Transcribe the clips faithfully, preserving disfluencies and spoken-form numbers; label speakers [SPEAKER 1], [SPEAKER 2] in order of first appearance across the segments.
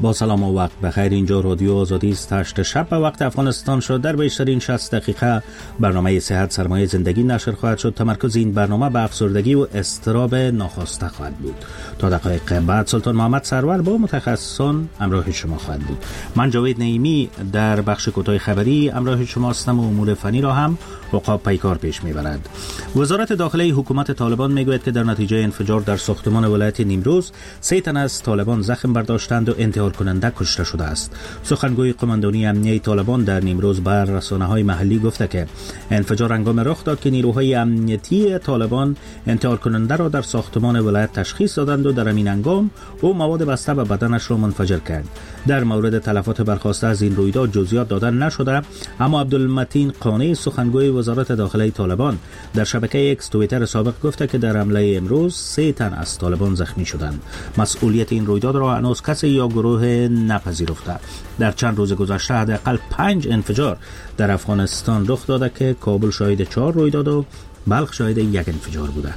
[SPEAKER 1] با سلام و وقت بخیر. اینجا رادیو آزادی است. هشت شب به وقت افغانستان شد. در بیشترین شصت دقیقه برنامه صحت سرمایه زندگی نشر خواهد شد. تمرکز این برنامه به افسردگی و اضطراب ناخواسته خواهد بود. تا دقایق بعد سلطان محمد سرور با متخصصان همراه شما خواهد بود. من جاوید نعیمی در بخش کوتاه خبری همراه شما هستم و امور فنی را هم عقاب پیکار پیش میبرد. وزارت داخلی حکومت طالبان میگوید که در نتیجه انفجار در ساختمان ولایت نیمروز سه تن از طالبان زخم برداشتند و انتحار کننده کشته شده است. سخنگوی قماندانی امنیه طالبان در نیمروز بر رسانه‌های محلی گفته که انفجار هنگام رخ داد که نیروهای امنیتی طالبان انتحار کننده را در ساختمان ولایت تشخیص دادند و در همین هنگام او مواد بسته به بدنش را منفجر کرد. در مورد تلفات برخاسته از این رویداد جزئیات دادن نشده، اما عبدالمتین قانی سخنگوی وزارت داخلی طالبان در شبکه اکس توییتر سابق گفته که در حمله امروز سه تن از طالبان زخمی شدند. مسئولیت این رویداد را هنوز کسی یا گروه نپذیرفته. در چند روز گذشته حداقل پنج انفجار در افغانستان رخ داده که کابل شاهد چهار رویداد و بلخ شاهد یک انفجار بوده.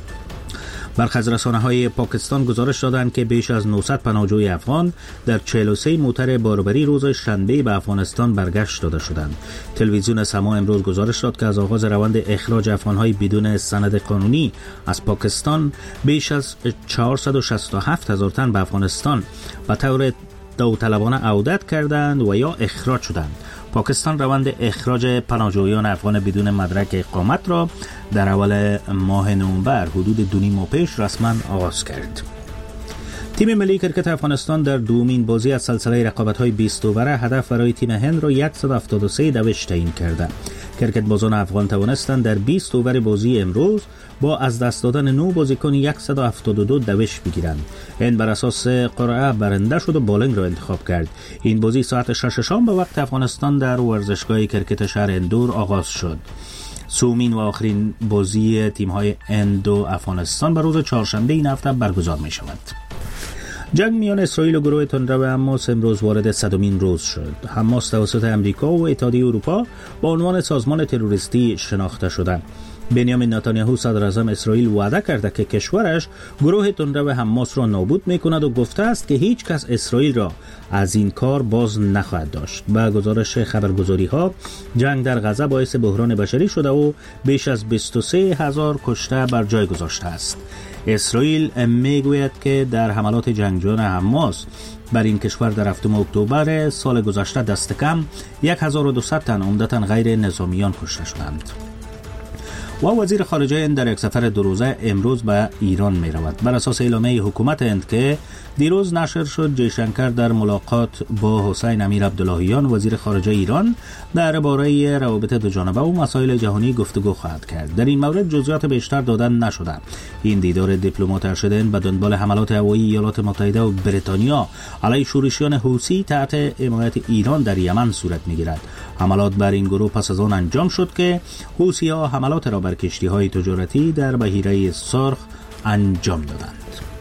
[SPEAKER 1] برخی از رسانه‌های پاکستان گزارش دادند که بیش از نهصد پناهجوی افغان در چهل و سه موتر باربری روز شنبه به افغانستان برگشت داده شدند. تلویزیون سما امروز گزارش داد که از آغاز روند اخراج افغان‌های بدون سند قانونی از پاکستان بیش از چهارصد و شصت و هفت هزار تن به افغانستان به طور داوطلبانه عودت کردند و یا اخراج شدند. پاکستان روند اخراج پناهجویان افغان بدون مدرک اقامت را در اول ماه نوامبر حدود دو نیم ماه پیش رسما آغاز کرد. تیم ملی کرکت افغانستان در دومین بازی از سلسله رقابت‌های بیست اووره هدف برای تیم هند را صد و هفتاد و سه دوش تعیین کرده. کرکت بازان افغان توانستند در بیست اوور بازی امروز با از دست دادن نه بازیکن صد و هفتاد و دو دوش بگیرند. هند بر اساس قرعه برنده شد و بالینگ را انتخاب کرد. این بازی ساعت شش شام به وقت افغانستان در ورزشگاه کرکت شهر اندور آغاز شد. سومین و آخرین بازی تیم‌های هند و افغانستان به روز چهارشنبه این هفته برگزار می‌شود. جنگ میان اسرائیل و گروه تندرو حماس امروز وارد صدمین روز شد. حماس توسط امریکا و اتحادیه اروپا با عنوان سازمان تروریستی شناخته شده. بنیامین نتانیاهو صدر اعظم اسرائیل وعده کرده که کشورش گروه تندرو حماس را نابود میکند و گفته است که هیچ کس اسرائیل را از این کار باز نخواهد داشت. با گزارش خبرگزاری ها جنگ در غزه باعث بحران بشری شده و بیش از بیست و سه هزار کشته بر جای گذاشته است. اسرائیل میگوید که در حملات جنگجویان حماس بر این کشور در هفتم اکتبر سال گذشته دست کم هزار و دویست تن عمدتاً غیر نظامیان کشته شدند. و وزیر خارجه هند در یک سفر دو روزه امروز به ایران می رود. بر اساس اعلامیه حکومت هند که دیروز نشر شد، جیشنکر در ملاقات با حسین امیر عبداللهیان وزیر خارجه ایران درباره روابط دو جانبه و مسائل جهانی گفتگو خواهد کرد. در این مورد جزئیات بیشتر دادن نشده. این دیدار دیپلمات ارشد هند به دنبال حملات هوایی ایالات متحده و بریتانیا علیه شورشیان حوثی تحت حمایت ایران در یمن صورت می‌گیرد. حملات بر این گروه پس از آن انجام شد که حوثی‌ها حملات را بر کشتی‌های تجارتی در بحیره سرخ انجام دادند.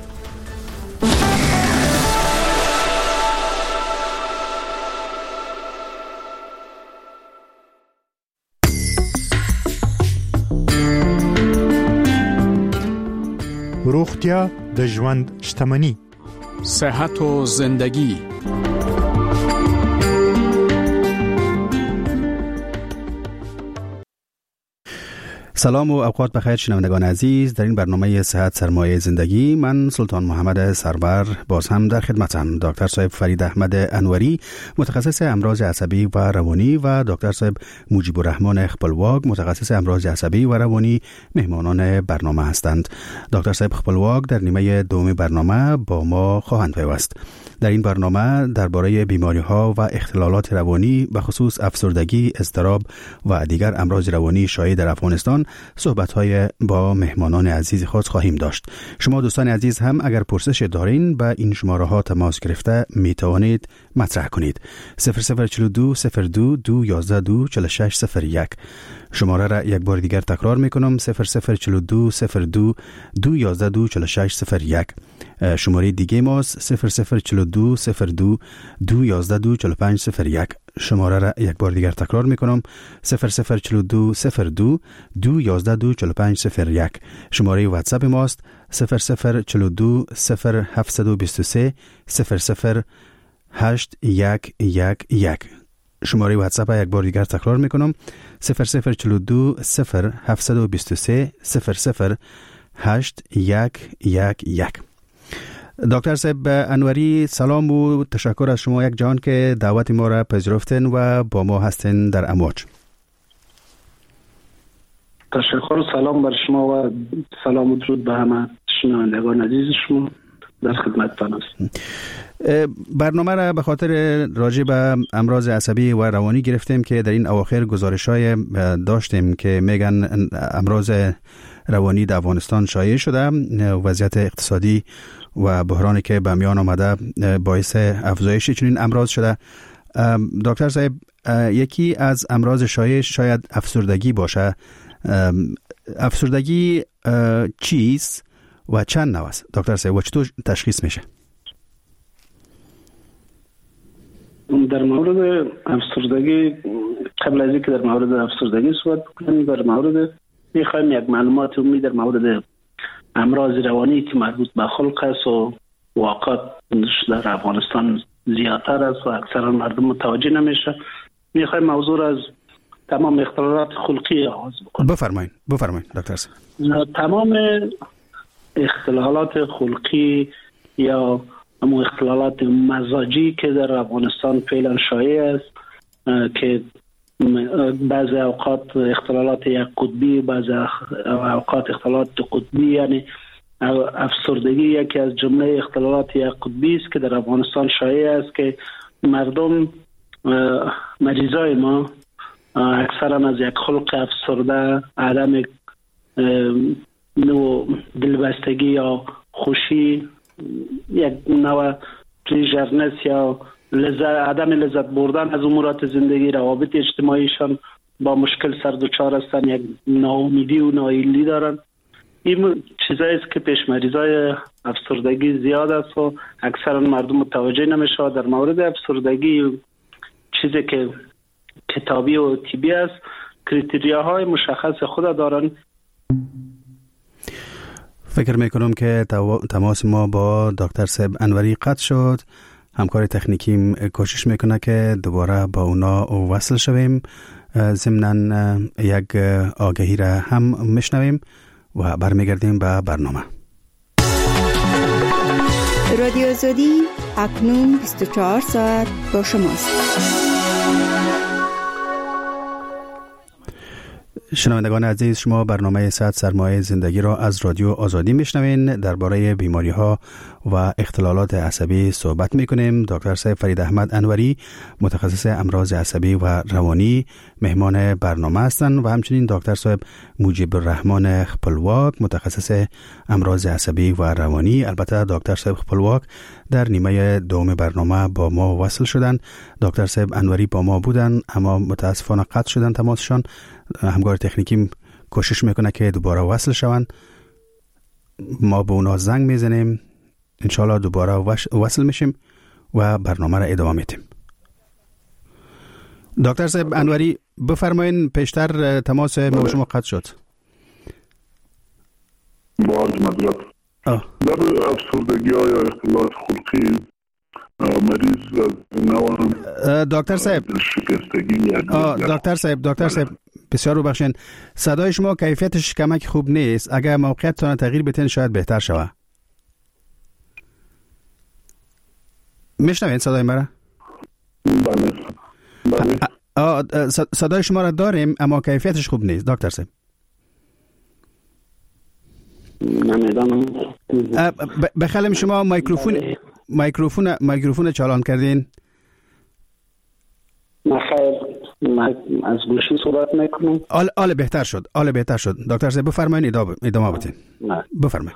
[SPEAKER 2] روغتیا د ژوند شتمني.
[SPEAKER 3] صحت و زندگی.
[SPEAKER 4] سلام و اوقات بخیر شنوندگان عزیز. در این برنامه صحت سرمایه زندگی من سلطان محمد سرور باز هم در خدمتم. دکتر صاحب فرید احمد انوری متخصص امراض عصبی و روانی و دکتر صاحب مجیب الرحمن خپلواگ متخصص امراض عصبی و روانی مهمانان برنامه هستند. دکتر صاحب خپلواگ در نیمه دوم برنامه با ما خواهند پیوست. در این برنامه درباره بیماری‌ها و اختلالات روانی به خصوص افسردگی، اضطراب و دیگر امراض روانی شایع در افغانستان صحبت‌های با مهمانان عزیز خود خواهیم داشت. شما دوستان عزیز هم اگر پرسش دارین به این شماره‌ها تماس گرفته می توانید مطرح کنید. صفر صفر چهل و دو صفر دو دو یازده دو چهل و شش صفر یک. شماره را یک بار دیگر تکرار میکنم: صفر صفر چهل و دو صفر دو دو یازده دو چهل و شش صفر یک. شماره دیگه ماست صفر صفر چهل و دو صفر دو دو یازده دو چهل و پنج صفر یک. شماره را یک بار دیگر تکرار میکنم: صفر صفر چهل و دو صفر دو دو یازده دو چهل و پنج صفر یک. شماره واتساپ ماست صفر صفر چهل و دو صفر هفتصد و بیست و سه صفر صفر هشت یک یک یک. شماره واتساپ یک بار دیگر تکرار میکنم: صفر صفر چلو دو صفر هفتصد و بیست و سه صفر صفر هشت یک یک یک. دکتر صاحب انوری، سلام و تشکر از شما یک جان که دعوت ما را پذیرفتین و با ما هستین در امواج.
[SPEAKER 5] تشکر و سلام بر شما و سلام و درود به همه شنوندگان عزیز شما. در خدمتتان هستم.
[SPEAKER 4] برنامه را به خاطر راجع به امراض عصبی و روانی گرفتیم که در این اواخر گزارش‌های داشتیم که میگن امراض روانی در افغانستان شایع شده. وضعیت اقتصادی و بحرانی که به میان آمده باعث افزایش چنین امراض شده. دکتر صاحب، یکی از امراض شایع شاید افسردگی باشه. افسردگی چیست و چند نوع است دکتر صاحب و چطور تشخیص میشه؟
[SPEAKER 5] در مورد افسردگی، قبل از اینکه در مورد افسردگی صحبت بکنیم، در مورد میخوایم یک معلومات عمومی در مورد امراض روانی که مربوط به خلق است و واقعات در افغانستان زیادتر است و اکثرا مردم متوجه نمیشه. میخوایم موضوع را از تمام اختلالات خلقی آغاز بکنیم.
[SPEAKER 4] بفرمایید بفرمایید دکتر صاحب.
[SPEAKER 5] تمام اختلالات خلقی یا اما اختلالات مزاجی که در افغانستان فعلا شایع است که بعضی اوقات اختلالات یک قطبی، بعضی اوقات اختلالات دو قطبی، یعنی افسردگی یکی از جمله اختلالات یک قطبی است که در افغانستان شایع است که مردم مریضای ما اکثرا از یک خلق افسرده، عدم نوع دلبستگی یا خوشی، یک نوع پلیژرنس یا لذت، عدم لذت بردن از امورات زندگی، روابط اجتماعیشان با مشکل سر دچار هستند، یک ناامیدی و ناایلی دارن. این چیزایی است که پیش مریضای افسردگی زیاد است و اکثرا مردم متوجه نمیشه. در مورد افسردگی چیزی که کتابی و طبی است، کریتریاهای مشخص خود دارن.
[SPEAKER 4] فکر میکنم که تماس ما با دکتر صاحب انوری قطع شد. همکار تکنیکی کوشش میکنه که دوباره با اونا وصل شویم. ضمناً یک آگهی را هم میشنویم و برمیگردیم به برنامه.
[SPEAKER 6] رادیو آزادی اکنون بیست و چهار ساعت با شماست.
[SPEAKER 4] شنوندگان عزیز، شما برنامه صحت سرمایه زندگی را از رادیو آزادی میشنوین. درباره بیماری ها و اختلالات عصبی صحبت میکنیم. دکتر صاحب فرید احمد انوری، متخصص امراض عصبی و روانی، مهمان برنامه هستند و همچنین دکتر صاحب مجیب الرحمن خپلواک، متخصص امراض عصبی و روانی. البته دکتر صاحب خپلواک در نیمه دوم برنامه با ما وصل شدن. دکتر صاحب انوری با ما بودن اما متاسفانه قطع شدن تماسشان. همکار تکنیکی کوشش میکنه که دوباره وصل شوند. ما به اونا زنگ میزنیم، انشالله دوباره وصل میشیم و برنامه را ادامه میدیم. دکتر صاحب انوری بفرمایین، پیشتر تماس ما شما قطع شد.
[SPEAKER 7] باز مدرد در افسردگی ها یا اختلالات خلقی مریض نوارم
[SPEAKER 4] دکتر صاحب دکتر صاحب دکتر صاحب بسیار رو بخشین، صدای شما کیفیتش کمک خوب نیست. اگر موقعیتتان تغییر بدین شاید بهتر شود. میشنوین صدای مرا؟ بله. صدای شما را داریم اما کیفیتش خوب نیست دکتر صاحب.
[SPEAKER 5] نمیدانم.
[SPEAKER 4] بخلم شما میکروفون میکروفون میکروفون چالان کردین؟
[SPEAKER 5] نخیر، از گوشی صحبت میکنم.
[SPEAKER 4] آل آل بهتر شد. آل بهتر شد. دکتر صاحب بفرمایید ادامه ادامه بدین. بفرمایید.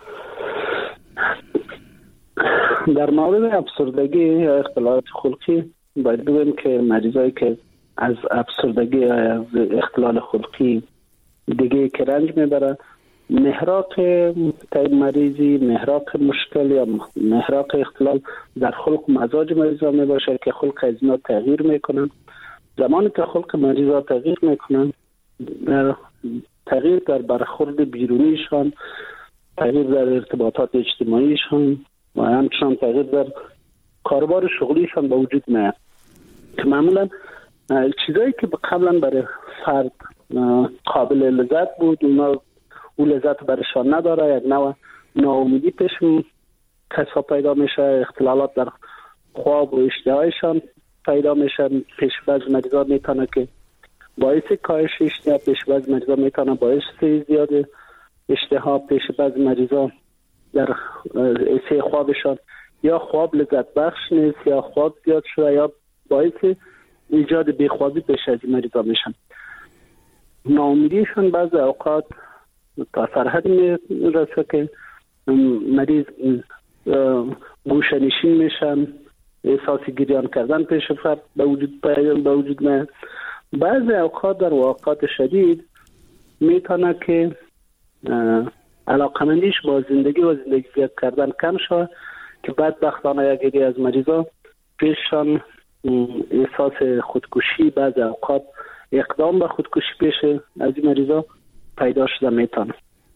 [SPEAKER 5] در مورد افسردگی یا اختلالات خلقی باید بگویم که مریضایی که از افسردگی یا از اختلال خلقی دیگه که رنج میبره، محراق مریضی، محراق مشکل یا محراق اختلال در خلق و مزاج مریضا می باشه که خلق از اینا تغییر میکنن. زمانی که خلق مریضا تغییر میکنن، تغییر در برخورد بیرونیشان، تغییر در ارتباطات اجتماعیشان و همچنان تغییر در کاربار شغلیشان به وجود میاد که معمولا چیزایی که قبلا برای فرد قابل لذت بود اونا اون لذت برشان نداره، یک نوع ناامیدی پیش کسا پیدا میشه، اختلالات در خواب و اشتهایشان پیدا میشه. پیش بعض مریضا میتونه که باعث کاهش اشتها، پیش بعض مریضا میتونه باعث زیاد اشتها، پیش بعض مریضا در ایسه خوابشان یا خواب لذت بخش نیست یا خواب زیاد شده یا باعث ایجاد بیخوابی پیش از مریضا میشن. ناامیدیشون بعض اوقات تا سرحد میرسه که مریض گوشه‌نشین میشن، احساس گریان کردن پیش فرد به وجود به وجود میاد. بعضی اوقات در واقعات شدید میتونه که علاقمندیش با زندگی و زندگی زیاد کردن کم شود که بدبختانه یک عده از مریضا پیششان احساس خودکشی، بعضی اوقات اقدام به خودکشی پیش از این مریضا پیدا شده میتونه.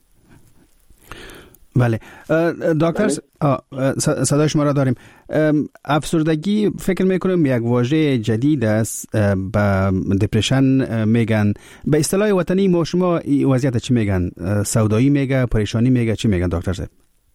[SPEAKER 4] بله دکتر صدای شما را داریم. افسردگی فکر میکنم یک واژه جدید است، به دپرشن میگن. به اصطلاح وطنی ما شما وضعیت چی میگن؟ سودایی میگه، پریشانی میگه، چی میگن دکتر صاحب؟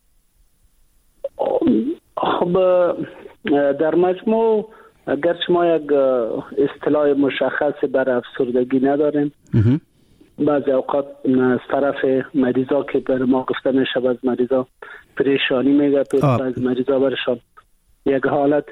[SPEAKER 5] خب در مجموع اگرچه ما یک اصطلاح مشخص بر افسردگی نداریم، بعضی اوقات از طرف مریضا که بر ما گفته میشه بعض مریضا پریشانی میگه، بعض مریضا برشان یک حالت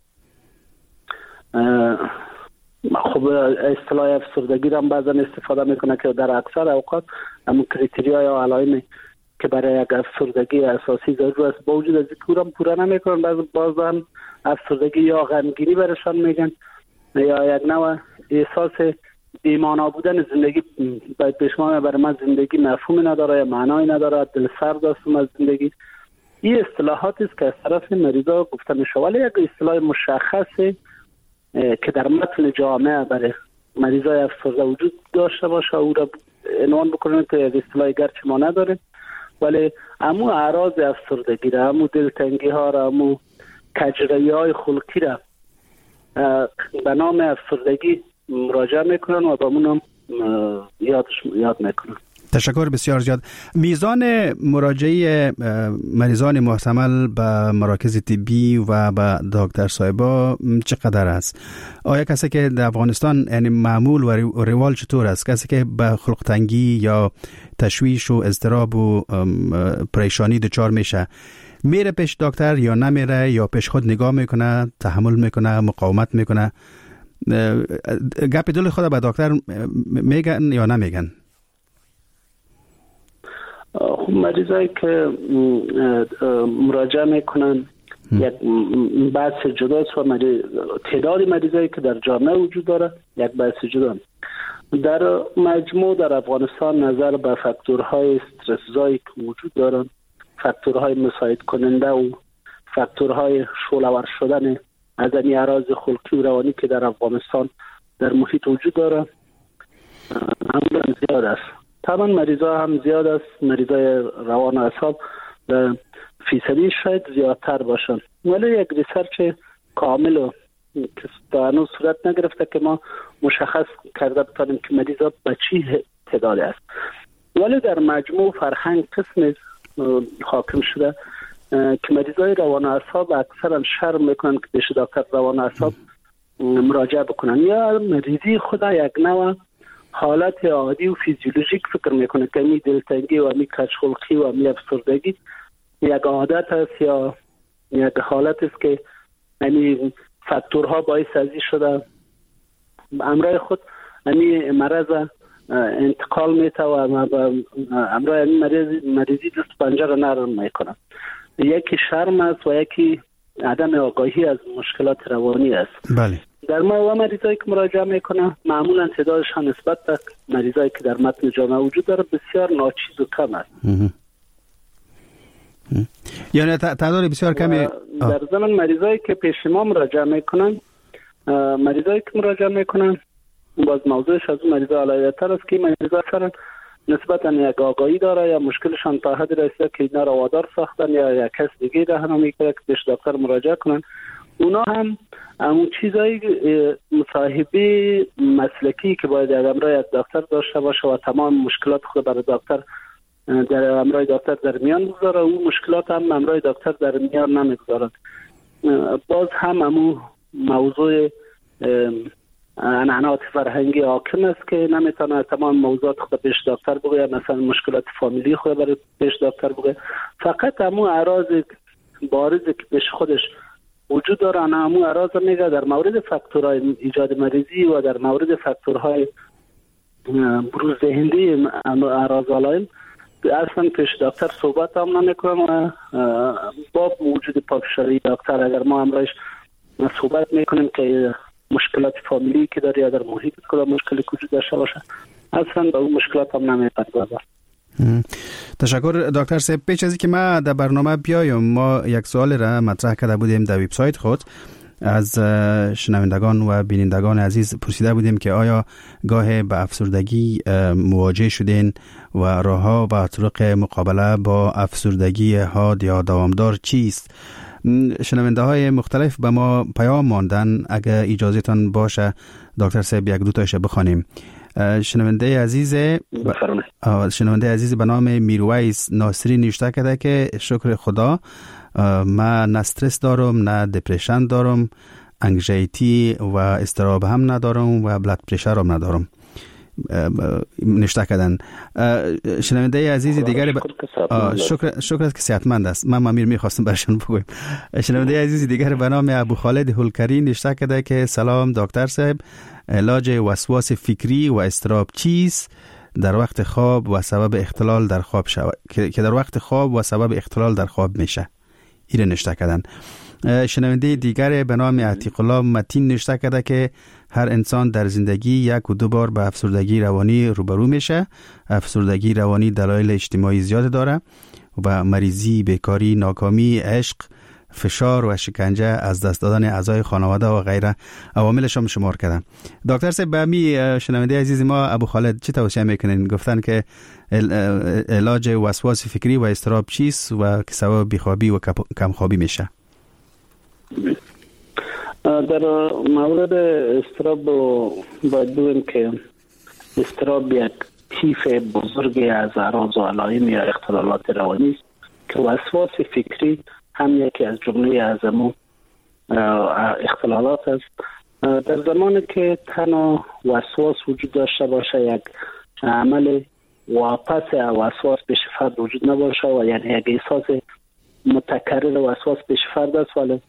[SPEAKER 5] خب اصطلاح افسردگی را بعضا استفاده میکنه که در اکثر اوقات همون کریتریا یا علائمی که برای یک افسردگی اساسی ضرور است با وجود از پورا پورا نمیکنن. بعض بازم افسردگی یا غمگینی برشان میگن یا یک نوع احساس بی‌معنا بودن زندگی باید پیشمان برای من زندگی مفهومی نداره یا معنایی نداره، دل سرد هستم از زندگی. این اصطلاحاتی است که از طرف مریضا گفته میشه، ولی یک اصطلاح مشخصی که در متن جامعه برای مریضای افسرده وجود داشته باشه او را عنوان بکنیم که یک اصطلاح گرچه ما نداریم، ولی امو اعراض افسردگی را، امو دلتنگی ها را، امو کجروی های خلقی را به نام افسردگی مراجعه میکنن و با منم یادش یاد میکنن.
[SPEAKER 4] تشکر بسیار زیاد. میزان مراجعه مریضان محتمل به مراکز طبی و به دکتر صاحبا چقدر است؟ آیا کسی که در افغانستان یعنی معمول و روال چطور است؟ کسی که به خلق تنگی یا تشویش و اضطراب و پریشانی دچار میشه میره پیش دکتر یا نمیره یا پیش خود نگاه میکنه، تحمل میکنه، مقاومت میکنه؟ گپ دل خود به دکتر میگن یا نمیگن؟
[SPEAKER 5] خب مریضایی که مراجعه میکنن یک بحث جداست و مریض تعداد مریضایی که در جامعه وجود داره یک بحث جدا. در مجموع در افغانستان نظر به فاکتورهای استرس‌زایی که وجود دارن، فاکتورهای مساعد کننده و فاکتورهای شعله‌ور شدن از این اعراض خلقی و روانی که در افغانستان در محیط وجود داره همون زیاد است. طبعا مریضا هم زیاد است، مریضای روان و اعصاب فیصدی شاید زیادتر باشن، ولی یک ریسرچ کامل و که تا هنوز صورت نگرفته که ما مشخص کرده بتانیم که مریضا به چی تعداد است. ولی در مجموع فرهنگ قسم حاکم شده که مریضای روان و اعصاب اکثرا شرم میکنن که پیش دکتر روان و اعصاب مراجعه بکنن یا مریضی خدا یک نوع حالت عادی و فیزیولوژیک فکر میکنه که می دلتنگی و می کجخلقی و می افسردگی یک عادت است یا یک حالت است که یعنی فاکتورها باعث ازی شده امرای خود یعنی مرض انتقال میته و امرای یعنی مریض مریضی دست پنجه را نرم میکنه. یکی شرم است و یکی عدم آگاهی از مشکلات روانی است.
[SPEAKER 4] بله.
[SPEAKER 5] در ما و مریضایی که مراجعه میکنه معمولا تعدادشان نسبت به مریضایی که در متن جامعه وجود داره بسیار ناچیز و کم است.
[SPEAKER 4] یعنی تعداد بسیار کمی.
[SPEAKER 5] در ضمن مریضایی که پیش ما مراجعه میکنن مریضایی که مراجعه میکنن باز موضوعش از اون مریضا علایتر است که مریضا اکثرا نسبتا یک آگاهی داره یا مشکلشان تا حد رسیده که اینا رو وادار ساختن یا یک کس دیگه راهنمایی کرده که پیش دکتر مراجعه کنن اونا هم اون چیزایی مصاحبه مسلکی که باید در امرای دکتر داشته باشه و تمام مشکلات خود برای دکتر در امرای دکتر در میان بگذاره، اون مشکلات هم امرای دکتر در میان نمیگذارد. باز هم امو موضوع عنعنات فرهنگی حاکم است که نمیتونه تمام موضوعات خود پیش دکتر بگه، مثلا مشکلات فامیلی خود برای پیش دکتر بگه. فقط امو اعراض بارزی که پیش خودش وجود داره امو اعراض میگه در مورد فاکتورهای ایجاد مریضی و در مورد فاکتورهای بروز دهنده اعراض علائم اصلا پیش دکتر صحبت هم نمیکنم و با وجود پافشاری دکتر اگر ما امرایش صحبت میکنیم که مشکلات فامیلی که داره یا در محیط کدام مشکلی وجود داشته باشه اصلا به اون مشکلات هم نمیپردازه.
[SPEAKER 4] تشکر دکتر صاحب. پیش از که ما در برنامه بیایم ما یک سوال را مطرح کرده بودیم در وبسایت خود، از شنوندگان و بینندگان عزیز پرسیده بودیم که آیا گاه به افسردگی مواجه شدین و راهها و طرق مقابله با افسردگی حاد یا دوامدار چیست؟ شنونده های مختلف به ما پیام ماندن، اگر اجازهتان باشه دکتر صاحب یک دو تایش بخوانیم. شنونده عزیز ب... شنونده عزیز به نام میرویس ناصری نوشته کرده که شکر خدا من نه استرس دارم، نه دپرشن دارم، انگزایتی و اضطراب هم ندارم و بلاد پرشر هم ندارم. نوشته کردن. شنونده عزیز دیگری ب... شکر شکر است که صحتمند است. من امیر میخواستم برشون بگویم. شنونده عزیز دیگر به نام ابو خالد هولکری نوشته کرده که سلام دکتر صاحب، علاج وسواس فکری و اضطراب چیست در وقت خواب و سبب اختلال در خواب شود که در وقت خواب و سبب اختلال در خواب میشه. این نوشته کردن. شنونده دیگر به نام عتیق الله متین نوشته کرده که هر انسان در زندگی یک و دو بار به افسردگی روانی روبرو میشه. افسردگی روانی دلایل اجتماعی زیاد داره و مریضی، بیکاری، ناکامی، عشق، فشار و شکنجه، از دست دادن اعضای خانواده و غیره عواملش هم شمار کردن. دکتر صاحب به می شنونده عزیز ما ابو خالد چی توصیه میکنین؟ گفتن که علاج وسواس فکری و اضطراب چیست و که سبب بیخوابی و کمخوابی میشه.
[SPEAKER 5] در مورد اضطراب باید بگویم که اضطراب یک طیف بزرگی از اعراض و علائم یا اختلالات روانی است که وسواس فکری هم یکی از جمله از امو اختلالات است. در زمانی که تنها وسواس وجود داشته باشه، یک عمل واپس وسواس پیش فرد وجود نباشه و یعنی یک احساس متکرر وسواس پیش فرد است، ولی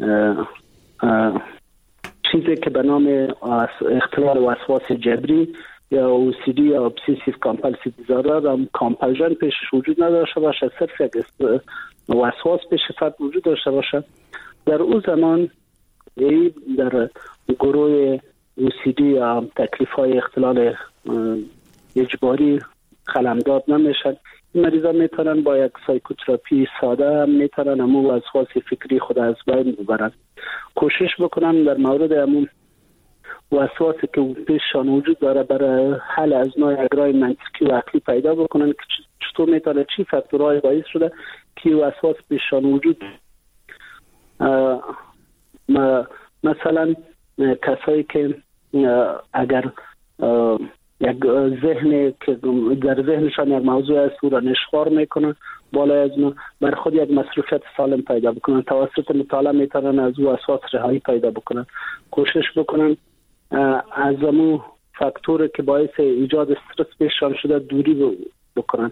[SPEAKER 5] چیزی که به نام اختلال وسواس جبری یا او سی دی یا ابسیسیو کامپالسیو دیزاردر هم کامپلژن پیشش وجود نداشته باشه، صرف یک وسواس پیش فرد وجود داشته باشه، در او زمان ای در گروه او سی دی یا تکلیف های اختلال اجباری قلمداد نمیشن. این مریضا میتونن با یک سایکوتراپی ساده هم میتونن امو وسواس فکری خود از بین ببرن. کوشش بکنن در مورد امو وسواسی که پیششان وجود داره برای حل از نوع اگرای منطقی و عقلی پیدا بکنن که چطور میتونه چی فاکتورهای باعث شده که وسواس پیششان وجود. مثلا کسایی که اگر یک ذهن که در ذهنشان یک موضوع است او را نشخوار میکنن، بالا از اون بر خود یک مصروفیت سالم پیدا بکنن، توسط مطالعه میتونن از او وسواس رهایی پیدا بکنن. کوشش بکنن از امو فاکتور که باعث ایجاد استرس پیششان شده دوری بکنن.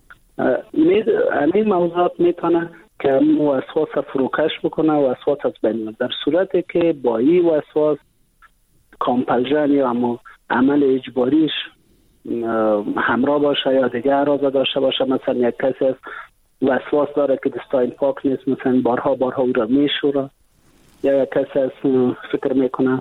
[SPEAKER 5] این موضوعات میتونه که امو وسواس فروکش بکنه و وسواس از بین. در صورتی که با این وسواس کامپلژن یا امو عمل اجباریش همراه باشه یا دیگه اعراض داشته باشه، مثلا یک کسی از وسواس داره که دستاین پاک نیست، مثلا بارها بارها او را میشوره، یا یک کسی از فکر میکنه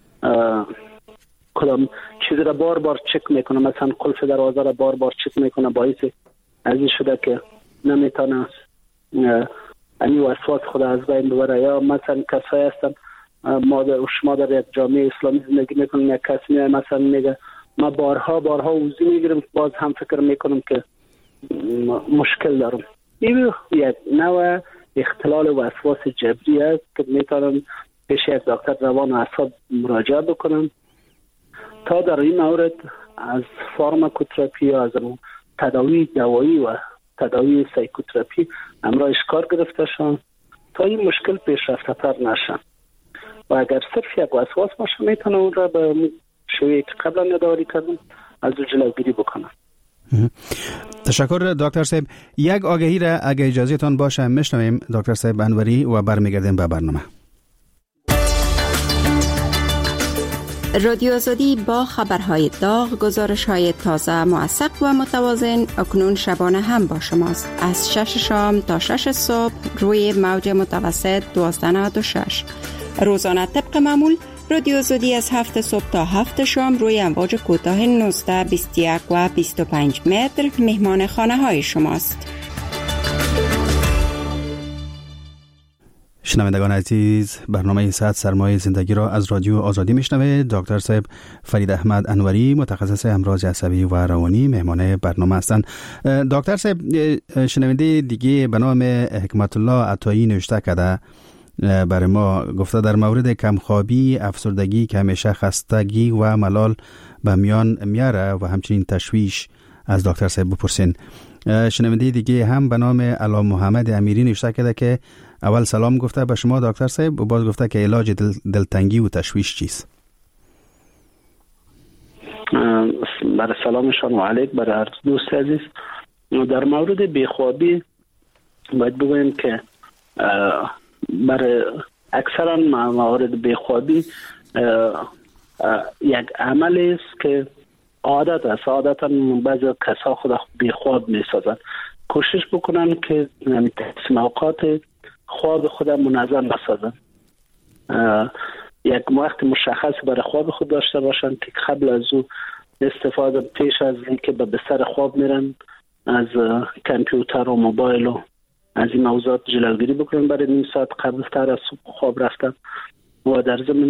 [SPEAKER 5] کدام چیزی را بار بار چک میکنه، مثلا قلف دروازه را بار بار چک میکنه، باعث از این شده که نمیتونه این وسواس خود از بین ببره. یا مثلا کسایی هستن ما در شما در یک جامعه اسلامی زندگی میکنیم، یک کسی میاد مثلا میگه ما بارها بارها وضو میگیرم، باز هم فکر میکنم که مشکل دارم. این یک نوع اختلال وسواس جبری است که میتونن پیش یک دکتر روان اعصاب مراجعه بکنن تا در این مورد از فارماکوتراپی یا از تداوی دوایی و تداوی سایکوتراپی امرایش کار گرفته شن تا این مشکل پیشرفته تر نشن و اگر صرف یک وسواس باشه میتونه اون را به شیوهی که قبلا نداری کردن از او جلوگیری بکنن.
[SPEAKER 4] تشکر دکتر صاحب. یک آگهی را اگه اجازه تان باشه میشنویم دکتر صاحب انوری و برمیگردیم به برنامه.
[SPEAKER 6] رادیو آزادی با خبرهای داغ، گزارش‌های تازه، موثق و متوازن اکنون شبانه هم با شماست. از شش شام تا شش صبح روی موج متوسط دوازده نود و شش. روزانه طبق معمول رادیو آزادی از هفت صبح تا هفت شام روی امواج کوتاه نوزده، بیست و یک و بیست و پنج متر مهمان خانه های شماست.
[SPEAKER 4] شنوندگان عزیز، برنامه صحت سرمایه زندگی را از رادیو آزادی میشنوید. دکتر صاحب فرید احمد انوری، متخصص امراض عصبی و روانی، مهمان برنامه هستند. دکتر صاحب، شنونده دیگه به نام حکمت الله عطایی نوشته کرده برای ما، گفته در مورد کمخوابی، افسردگی که همیشه خستگی و ملال به میان میاره و همچنین تشویش از دکتر صاحب بپرسین. شنونده دیگه هم به نام علا محمد امیری نوشته کرده که اول سلام گفته به شما دکتر صاحب و باز گفته که علاج دل، دلتنگی و تشویش چیست؟
[SPEAKER 5] برای سلامشان و علیک برای هر دوست عزیز. در مورد بیخوابی باید بگویم که برای اکثرا موارد بیخوابی یک عمل است که عادت است. عادتا بعضی کسا خود بیخواب می سازن. کوشش بکنن که تقسیم اوقات خواب خود منظم بسازن. یک وقت مشخص برای خواب خود داشته باشن که قبل از او استفاده پیش از اینکه به بستر خواب میرن از کامپیوتر و موبایل و از این موضوعات جلوگیری بکنن برای نیم ساعت قبل تر از خواب رفتن و در ضمن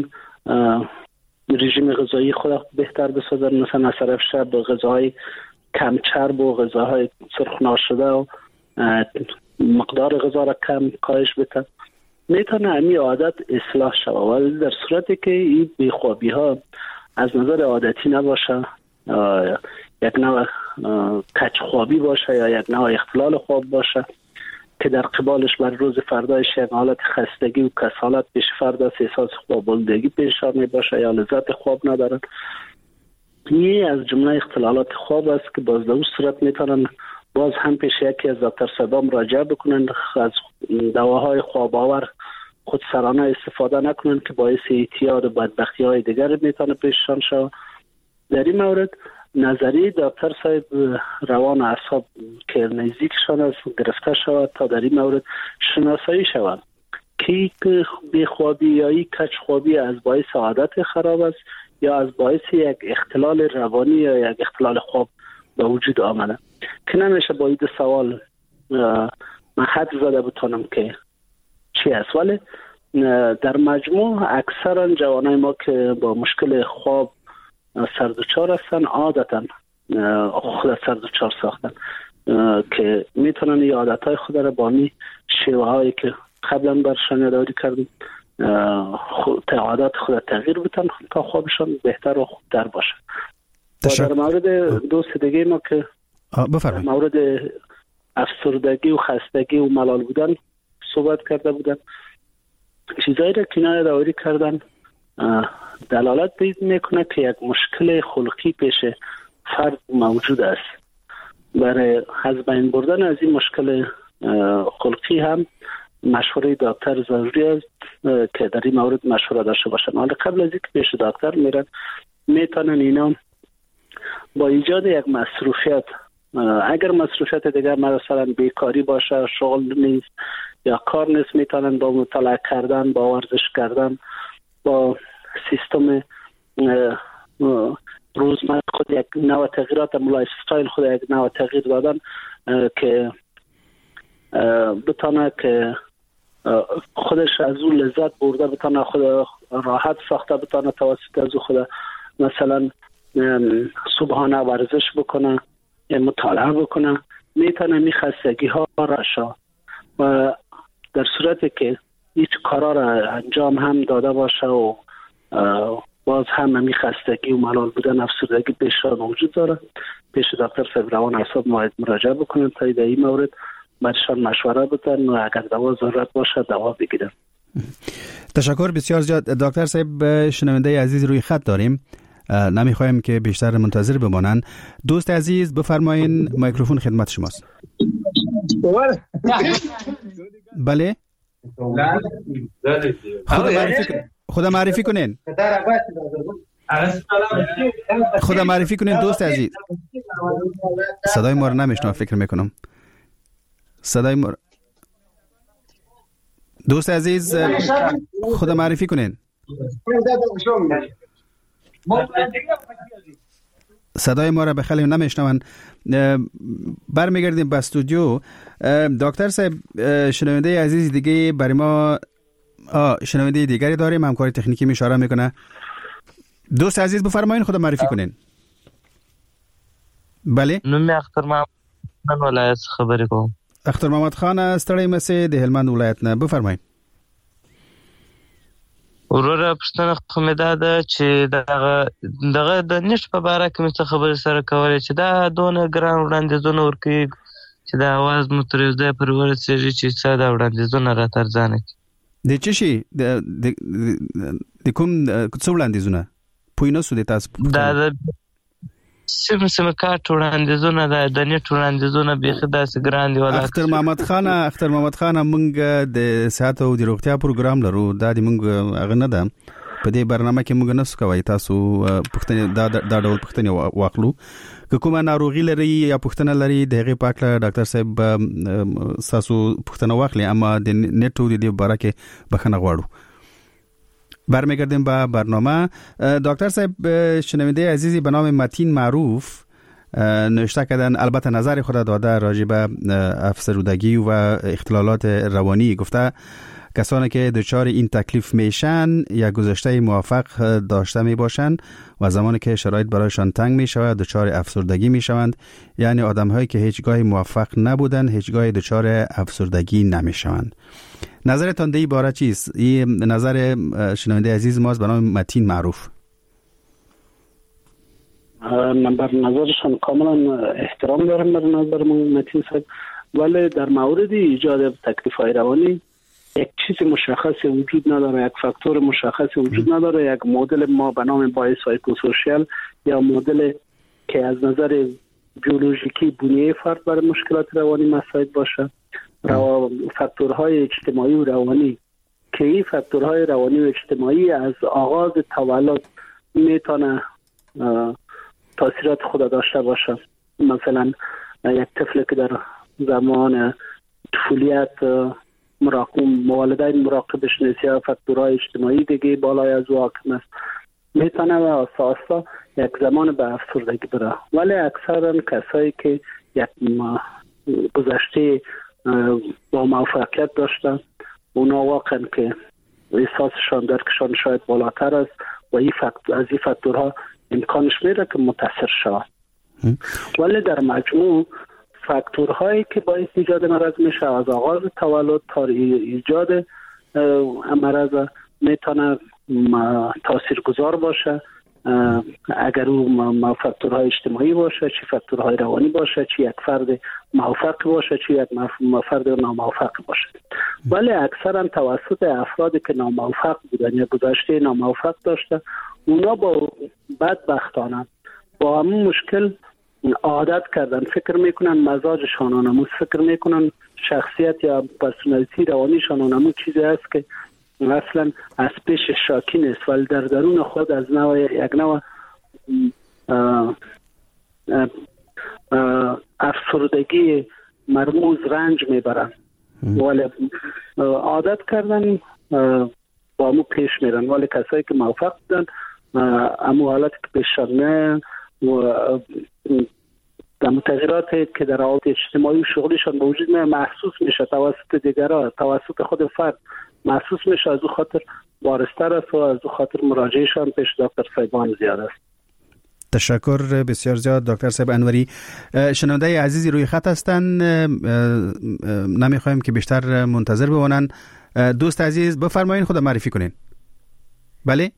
[SPEAKER 5] رژیم غذایی خود بهتر بسازن، مثلا از طرف شب غذاهای کم چرب و غذاهای سرخ ناشده و مقدار غذا را کم کاهش بدن. میتونه همین عادت اصلاح شود، ولی در صورتی که این بیخوابی ها از نظر عادتی نباشه، یک نوع کج خوابی باشه یا یک نوع اختلال خواب باشه که در قبالش بر روز فردایش یک حالت خستگی و کسالت پیش فردا احساس خوابالودگی پیشا می باشه یا لذت خواب ندارن، این از جمله اختلالات خواب است که باز در اون صورت میتونن باز هم پیش یکی از دکتر صاحبا مراجعه بکنن، از دواهای خواب آور خود سرانه استفاده نکنن که باعث اعتیاد و بدبختی های دیگر میتونه پیششان شود. در این مورد نظری دکتر صاحب روان اعصاب که نزدیکشان است گرفته شود تا در این مورد شناسایی شود که بیخوابی یا یک کج خوابی از باعث عادت خراب است یا از باعث یک اختلال روانی یا یک اختلال خواب به وجود آمده که نمیشه با این سوال من حد زده بتونم که چی است. ولی در مجموع اکثرا جوانای ما که با مشکل خواب سردوچار هستن عادتا خود سردوچار ساختن که میتونن این عادتهای خود را با می شیوه هایی که قبلا برشان یادآوری کردیم عادت خود تغییر بدن تا خوابشان بهتر و خوبتر باشه. در مورد دوست دیگه ما که
[SPEAKER 4] بفرمایید
[SPEAKER 5] مورد افسردگی و خستگی و ملال بودن صحبت کرده بودن، چیزایی را که یادآوری کردن دلالت بید میکنه که یک مشکل خلقی پیش فرد موجود است. برای از بین بردن از این مشکل خلقی هم مشوره دکتر ضروری است که در این مورد مشوره داشته باشن. حالا قبل از اینکه پیش دکتر میرن میتونن اینا با ایجاد یک مصروفیت، اگر مصروفیت دیگر مثلا بیکاری باشه، شغل نیست یا کار نیست، میتونن با مطالعه کردن، با ورزش کردن، با سیستم روزمره خود یک نوع تغییرات لایف استایل خود یک نوع تغییر دادن که بتانه که خودش از اون لذت برده، بتانه خود راحت ساخته، بتانه توسط از خود مثلا صبحانه ورزش بکنه، مطالعه بکنه، میتونه می خستگی ها را شا و در صورتی که هیچ کارا را انجام هم داده باشه و باز هم همی خستگی و ملال بودن افسردگی پیشان وجود داره، پیش دکتر صاحب روان اعصاب مراجعه بکنن تا در این مورد برشان مشوره بدن و اگر دوا ضرورت باشه دوا بگیرن.
[SPEAKER 4] تشکر بسیار زیاد. دکتر صاحب شنونده عزیز روی خط داریم، نمیخوایم که بیشتر منتظر بمانند. دوست عزیز بفرمایین، میکروفون خدمت شماست. بله خدا معرفی کنین، خدا معرفی کنین خدا معرفی کنین دوست عزیز. صدای ما رو نمیشنم فکر میکنم. صدای ما دوست عزیز خدا معرفی کنین. صدای ما را به خیلی نمیشنون. برمیگردیم به استودیو. دکتر صاحب شنونده عزیز دیگه برای ما شنونده دیگری داریم، همکاری تکنیکی می اشاره میکنه. دوست عزیز بفرمایین، خدا معرفی کنین. بله
[SPEAKER 8] نوم اختر محمد خان ولایت خبری کوم.
[SPEAKER 4] اختر محمد خان ستړی مسه د هلمند ولایت نه، بفرمایئ.
[SPEAKER 8] وروره پښتنه خو مې دا ده چې دغه دغه د نشت په باره کې مې څه خبرې سره کولې چې دا دونه ګران وړاندیزونه ورکوي چې د اواز مو تر یو ځای پورې ورسېږي چې څه دا وړاندیزونه راته ارزانه کړي.
[SPEAKER 4] د څه شي د کوم څه وړاندیزونه پوه نه سو د تاسو؟
[SPEAKER 8] دا د سم سم کارت وړاندیزونه ده، د نیټ وړاندیزونه بیخي داسې ګران دي.
[SPEAKER 4] اختر محمد خان اختر محمد خان موږ د صحت او د روغتیا پروګرام لرو، دا د موږ هغه نه ده. په دې برنامه کې موږ نسو کوي تاسو پښتنه دا دا ډول پښتنه واخلو. که کومه ناروغي لري یا پښتنه لري د هغه پاکله ډاکټر صاحب تاسو پښتنه واخلي، اما د نیټ او د باره کې بخنه غواړو. برمیگردیم به برنامه. دکتر صاحب شنونده عزیزی به نام متین معروف نوشته کردن، البته نظر خود داده راجع به افسردگی و اختلالات روانی. گفته کسانی که دچار این تکلیف میشن یا گذشته موفق داشته می باشند و زمانی که شرایط برایشان تنگ می شود دچار افسردگی می شوند، یعنی آدم هایی که هیچگاه موفق نبودن هیچگاه دچار افسردگی نمی شوند. نظرتان در این باره چیست؟ این نظر شنونده عزیز ماست به نام متین معروف.
[SPEAKER 5] بر نظرشان کاملا احترام دارم بر نظر متین صاحب، ولی در مورد ایجاد تکلیف های روانی یک چیز مشخصی وجود نداره، یک فاکتور مشخصی وجود نداره. یک مدل ما به نام بایو سایکوسوشیال یا مدل که از نظر بیولوژیکی بنیه فرد برای مشکلات روانی مساعد باشه. رو... فاکتورهای اجتماعی و روانی که این فاکتورهای روانی و اجتماعی از آغاز تولد میتونه تاثیرات خود داشته باشه. مثلا یک طفل که در زمان طفولیت مراقب والدین مراقبش نیست یا فاکتورهای اجتماعی دیگه بالای از او حاکم است، میتونه و اساسا یک زمان به افسردگی بره. ولی اکثرا کسایی که یک گذشته با موفقیت داشتن اونا واقعا که احساسشان درکشان شاید بالاتر است و این فاکتور از این فاکتورها امکانش میره که متاثر شود. ولی در مجموع فاکتورهایی که باعث ایجاد مرض میشه از آغاز تولد تا ایجاد مرض میتونه تاثیرگذار باشه. اگر او فاکتورهای اجتماعی باشه، چی فاکتورهای روانی باشه، چی یک فرد موفق باشه، چی یک فرد ناموفق باشه. ولی اکثرا توسط افرادی که ناموفق بودن یا گذشته ناموفق داشته، اونا با بدبختانه با همون مشکل عادت کردن، فکر میکنن مزاجشان اونموز، فکر میکنن شخصیت یا پرسونالیتی روانیشان اونموز چیزی است که اصلا از پیش شاکی نیست، ولی در درون خود از نوع یک نوع افسردگی مرموز رنج میبرن. ولی عادت کردن با امو پیش میرن. ولی کسایی که موفق بودن امو حالت که پیششان نه و در تغییراتی که در روابط اجتماعی و شغلیشان موجود نه محسوس میشه توسط دیگران، توسط خود فرد محسوس میشه. از او خاطر بارستر است و از او خاطر مراجعهشان پیش دکتر صاحبان زیاد است.
[SPEAKER 4] تشکر بسیار زیاد دکتر صاحب انوری. شنونده عزیزی روی خط هستن، نمیخوایم که بیشتر منتظر بمانن. دوست عزیز بفرمایید، خود معرفی کنین. بله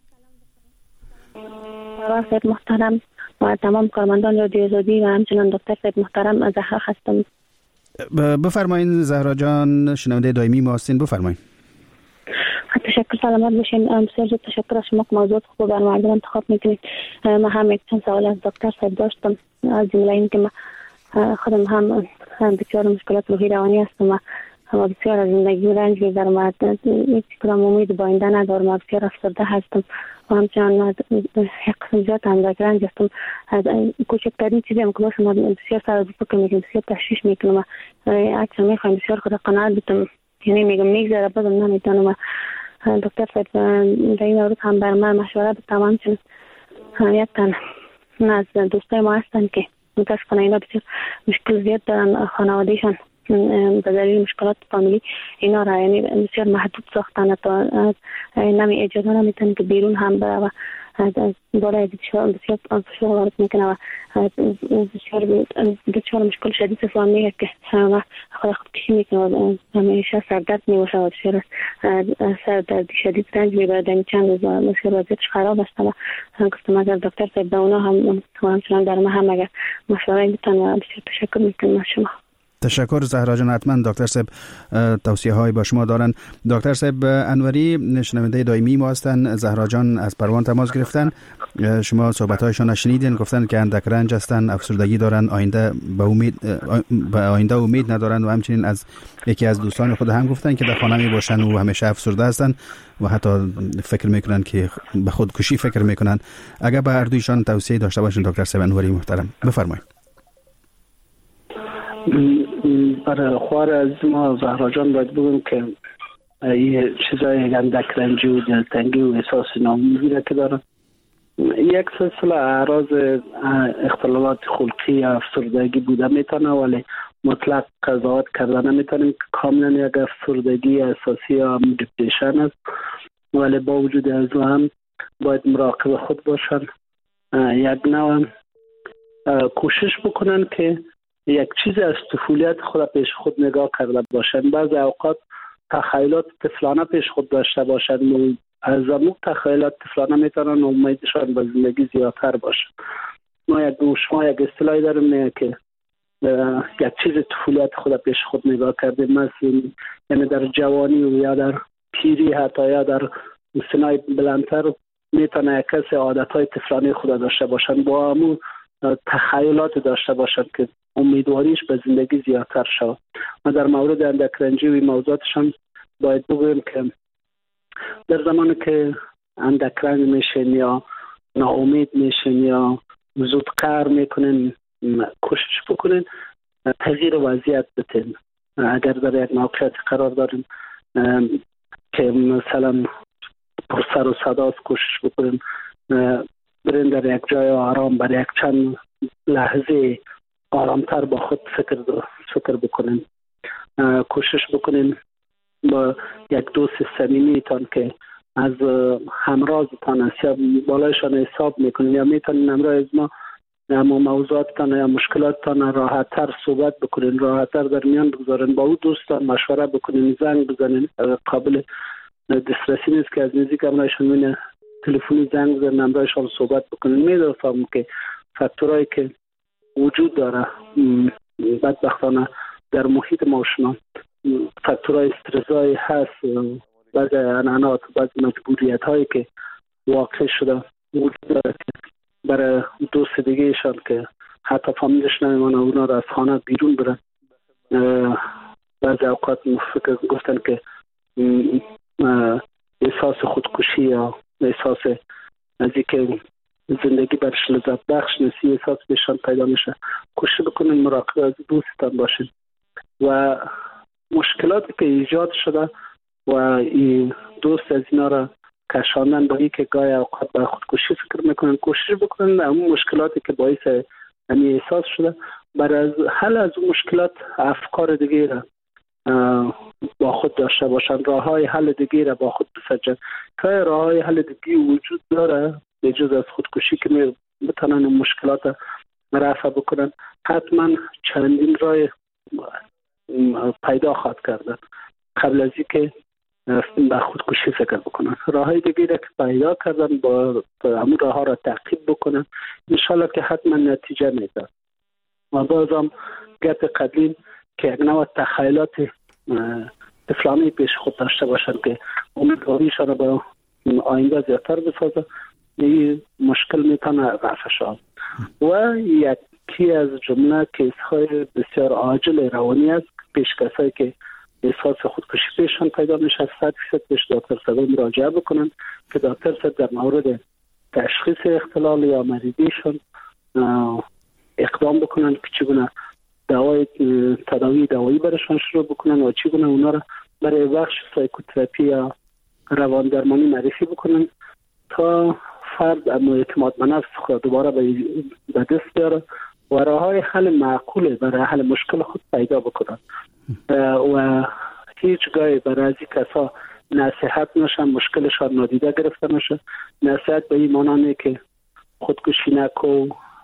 [SPEAKER 9] صاحب محترم و تمام کارمندان رادیو آزادی و همچنان دکتر صاحب محترم، زهرا هستم.
[SPEAKER 4] بفرمایید زهرا جان، شنونده دائمی ما هستین، بفرمایید.
[SPEAKER 9] تشکر، سلامت باشین. بسیار زیاد تشکر از شما که موضوع خوب بر مردم انتخاب میکنید. من هم یک چند سوال از دکتر صاحب داشتم، از جمله این که من خودم هم هم بسیار مشکلات روحی روانی هستم و بسیار از زندگی رنج میبرم و هیچ کدام امید با آینده ندارم و بسیار افسرده هستم و همچنان یک زیاد اندک رنج هستم. کوچکترین چیزی هم که باشه من بسیار سر فکر میکنم، بسیار تشویش میکنم و اکثر میخوایم بسیار خود قناعت بدم، یعنی میگم میگذره بازم نمیتونم. و دکتر صاحب در این مورد هم بر من مشوره بدم. همچنین یک تن از دوستای ما هستن که متاسفانه اینا بسیار مشکل زیاد دارن، خانوادهشان به دلیل مشکلات فامیلی اینا را یعنی بسیار محدود ساختن تا نمی اجازه نمیتن که بیرون هم بره و بالای بسیار بسیار فشار وارد میکنه و بسیار بسیار مشکل شدید فامیلی که و خود خودکشی میکنه و همیشه سردرد میباشه و بسیار سردرد شدید رنج میبره. در چند روز بسیار وضعیتش خراب است و گفتم اگر دکتر صاحب به اونا هم همچنان در ما هم اگر مشوره میتن و بسیار تشکر میکنم از شما.
[SPEAKER 4] تشکر زهرا جان. حتما دکتر صاحب توصیه های با شما دارن. دکتر صاحب انوری شنونده دائمی ما هستن. زهرا جان از پروان تماس گرفتن، شما صحبت هایشان شنیدین، گفتن که اندک رنج هستن، افسردگی دارن، آینده به امید به آینده امید ندارن و همچنین از یکی از دوستان خود هم گفتن که در خانه می باشن و همیشه افسرده هستن و حتی فکر میکنن که به خودکشی فکر میکنن. اگر به هر دویشان توصیه داشته باشین دکتر صاحب انوری محترم، بفرمایید.
[SPEAKER 5] برای خوار از ما زهرا جان باید بگم که یه چیزای اندک رنجی و دلتنگی و احساس ناامیدی که دارن. یک سلسله اعراض اختلالات خلقی افسردگی بوده میتونه، ولی مطلق قضاوت کردن نمیتونیم که کاملا یک افسردگی اساسی یا دیپریشن است، ولی با وجود از هم باید مراقب خود باشن. یک نوع کوشش بکنن که یک چیز از طفولیت خود پیش خود نگاه کرده باشن. بعضی اوقات تخیلات طفلانه پیش خود داشته باشن و از امو تخیلات طفلانه میتونن امیدشان به زندگی زیادتر باشن. ما یک شما یک اصطلاحی داریم که یک چیز طفولیت خود پیش خود نگاه کرده، مثل یعنی در جوانی و یا در پیری حتی یا در سنای بلندتر میتونه یک کسی عادتهای طفلانه خود داشته باشن، با امو تخیلات داشته باشند که امیدواریش به زندگی زیادتر شود. ما در مورد اندک رنجی و موضوعاتشان باید بگویم که در زمانی که اندک رنج میشین یا ناامید میشین یا زود قهر میکنین، کوشش بکنین تغییر وضعیت بتین. اگر در یک موقعیت قرار دارین که مثلا پر سر و صداست، کوشش بکنین برین در یک جای آرام برای یک چند لحظه آرامتر با خود فکر فکر بکنین. کوشش بکنین با یک دوست صمیمیتان که از همرازتان است یا بالایشان حساب میکنین یا میتونین همراه از ما اما موضوعاتتان یا مشکلاتتان راحتتر صحبت بکنین، راحتتر در میان بگذارین، با او دوستان مشوره بکنین، زنگ بزنین. قابل دسترسی نیست که از نزدیک همراهشان مینه تلفنی زنگ بزنین، همراهشان صحبت بکنین. میدونم که فاکتورایی که وجود داره بدبختانه در محیط ما شما، فاکتورهای استرسایی هست، بعضی عنعنات، بعضی مجبوریت هایی که واقع شده وجود داره که برای دوست دیگه ایشان که حتی فامیلش نمیمانه اونا را از خانه بیرون برن. بعضی اوقات فکر گفتن که احساس خودکشی یا احساس از اینکه زندگی برش لذت بخش نیست احساس بهشان پیدا میشه. کوشش بکنین مراقب از دوستان باشین و مشکلاتی که ایجاد شده و این دوست از اینا را کشاندن با اینکه گاهی اوقات به خودکشی فکر میکنن، کوشش بکنن اون مشکلاتی که باعث همین احساس شده برای حل از اون مشکلات افکار دیگه را با خود داشته باشن، راه های حل دیگه را با خود بسنجن. که راه های حل دیگه وجود داره به جز از خودکشی که بتونن مشکلات رفع بکنن، حتما چندین راه پیدا خواهد کردن قبل از اینکه به خودکشی فکر بکنن. راههای دیگه را که پیدا کردن با همون راه ها را تعقیب بکنن، انشالله که حتما نتیجه میده. و بازم گپ قدیم که یک نوع تخیلات طفلانه پیش خود داشته باشن که امیدواریشان را به آینده زیادتر بسازه، این مشکل میتونه رفع شود. و یکی از جمله کیس‌های بسیار عاجل روانی است پیش کسایی که احساس خودکشی پیششان پیدا میشه، صد فیصد پیش دکتر صاحب مراجعه بکنن که دکتر صاحب در مورد تشخیص اختلال یا مریضیشون اقدام بکنن که چگونه دوای تداوی دوایی برشان شروع بکنن و چگونه اونا را برای بخش سایکوتراپی یا روان درمانی معرفی بکنن تا فرد اما اعتماد به نفس خود دوباره به دست بیاره و راههای حل معقول برای حل مشکل خود پیدا بکنن و هیچگاه برای از این کسا نصیحت نشن، مشکلشان نادیده گرفته نشه. نصیحت به این مانانه که خودکشی نکو،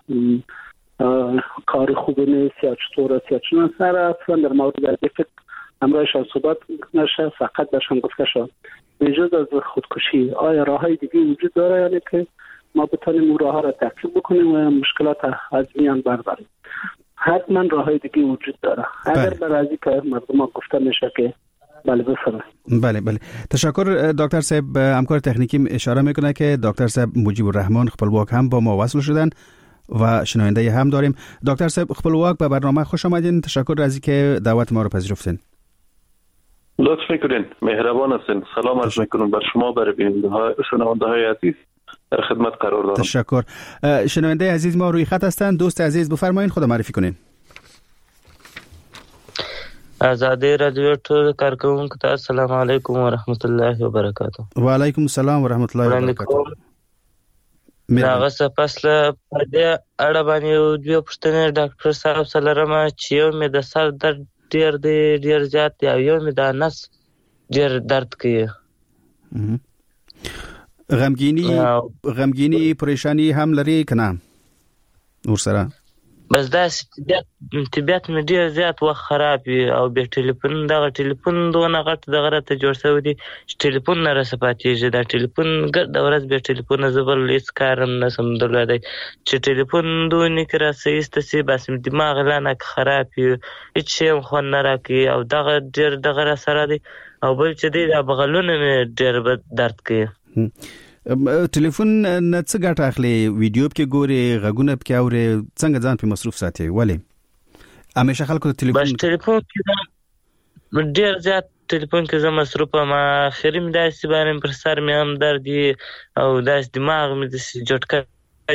[SPEAKER 5] کار خوبی نیست یا چطور است یا چون سر اصلا در مورد از فکر همراهشان صحبت نشه، فقط برشان گفته شد بجز از خودکشی آیا راه های دیگه وجود داره یعنی که ما بتانیم اون راه ها را تعقیب بکنیم و مشکلات از میان برداریم. حتما راه های دیگه وجود داره. اگر برای از که مردم ها گفته میشه که بله بفرمایید.
[SPEAKER 4] بله بله تشکر دکتر صاحب. همکار تکنیکی اشاره میکنه که دکتر صاحب مجیب الرحمن خپلواک هم با ما وصل شدن و شنونده هم داریم. دکتر صاحب خپلواک به برنامه خوش آمدین. تشکر از اینکه دعوت ما رو پذیرفتین.
[SPEAKER 10] لطف میکنین، مهربان هستین. سلام عرض میکنم بر شما، بر بیننده های شنونده های عزیز در خدمت قرار دارم.
[SPEAKER 4] تشکر. شنونده عزیز ما روی خط هستند. دوست عزیز بفرمایید، خود معرفی کنین.
[SPEAKER 8] آزادی رادیو ټول کارکونکو ته السلام علیکم و رحمت الله و برکاته.
[SPEAKER 4] و علیکم السلام و رحمت الله و برکاته.
[SPEAKER 8] دا څه فاصله په دې اړه باندې یو دوه پوښتنې ډاکټر صاحب سره لرم چې یو مې د سر درد ډیر دی ډیر زیات دی او یو مې د نس ډیر درد کوي.
[SPEAKER 4] غمگینی غمگینی پریشانی هم لري کنه ورسره؟
[SPEAKER 8] بس دا طبیعت مې ډیر زیات وخت خراب وي او به ټلیفون دغه ټلیفون دونه غټ دغه راته جوړ شوی دی چې ټلیفون نه راسه پاتېږي. دا ټلیفون ګرد ورځ به ټلیفون زه بل هېڅ کار هم نشم درلودی چې ټلیفون دونې کې راسه ایسته سي بس مې دماغ لانه خراب وي، هېڅ شی هم خوند نه راکوي او دغه ډېر دغه راسره دی. او بل چې دی دا بغلونه مې ډېر درد کوي.
[SPEAKER 4] ټلیفون نه څه ګټه اخلي؟ ویډیو کې ګوري، غږونه پکې اوري، څنګه ځان په مصروف ساتي؟ ولې همیشه خلکو ټلیفون
[SPEAKER 8] بس ټلیفون کې ډېر زیات ټلیفون کې زه مصروف یم. اخري مې داسې باندې پر سر مې هم درد وي او داسې دماغ مې داسې جوټکه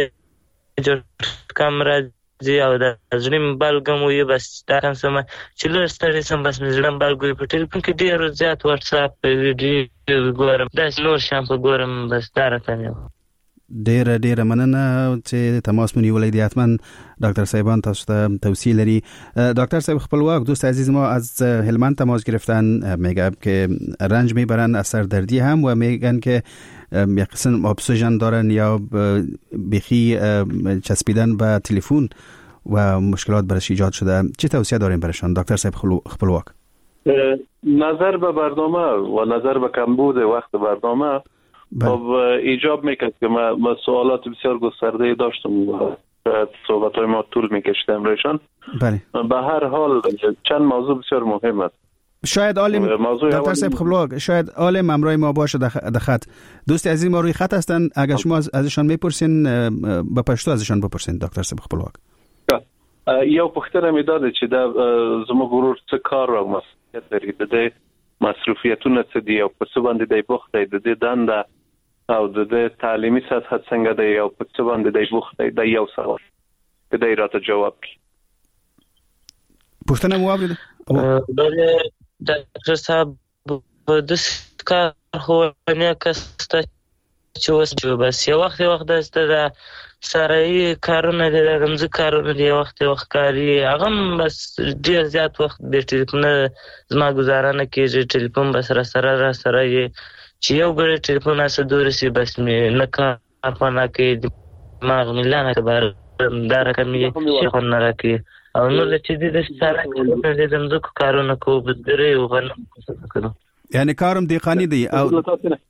[SPEAKER 8] جوټکه م راځي او د زړه مې بلګم وي. بس دا هم سمه چې لږ ستړی سم بس مې زړه م بلګ وي. په ټلیفون کې ډېر زیات واتساپ ویډیو ګورم، داسې نور شیان په ګورم. بس دا راته مې
[SPEAKER 4] ډیره ډیره مننه چې تماس مو نیولی دی. حتما دکتر صاحبان تاسو ته توصیه لري. دکتر صاحب خپلواک دوست عزیز ما از هلمند تماس گرفتن، میگه که رنج میبرن از سردردی هم و میگن که یک قسم ابسژن دارن یا بخی چسبیدن به تلفن و مشکلات برش ایجاد شده. چه توصیه دارین برشان دکتر صاحب خپلواک؟
[SPEAKER 10] نظر به برنامه و نظر به کمبود وقت برنامه خب ایجاب میکرد که ما, ما سوالات بسیار گسترده داشتم و صحبت های ما طول میکشتم روشان.
[SPEAKER 4] بله.
[SPEAKER 10] به هر حال چند موضوع بسیار مهم است.
[SPEAKER 4] شاید عالم دکتر صاحب خپلواک شاید عالم امرای ما باشه در خط. دوست عزیز ما روی خط هستن، اگر شما ازشان میپرسین با پشتو ازشان بپرسین دکتر صاحب خپلواک.
[SPEAKER 10] یو پوښتنه مې داده چې دا زموږ ورور څه کار او مسؤلیت لري، د دې مصروفیتونه څه دي او په څه باندې دی بوخت دی، د دې دنده او د دې تعلیمي سطح څنګه دی او په څه باندې دی بوخت دی. دا یو سوال که دی راته جواب کړي.
[SPEAKER 4] پوښتنه مو واورېده؟
[SPEAKER 8] بله ډاکټر صاحب داسې کار خو نیکه شته چې اوس بس یو وخت یو وخت داسې ده سرایي کارونه دي، د ځمکې کارونه دي، یو وخت یو وخت کاري هغه هم بس ډېر زیات وخت بې ټلیفونه زما ګزاره نه کېږي. ټلیفون بس راسره راسره یې چې یو ګړی ټلیفون هسې دورې سي بس مې نه کار پناه کوي، دماغ میلانه که بر داره که میگه شیخون نرکی او نور چې دې د سره کې د زمزو کارونه کو بدره او غن کنه
[SPEAKER 4] یعنی کارم دیقانی دی او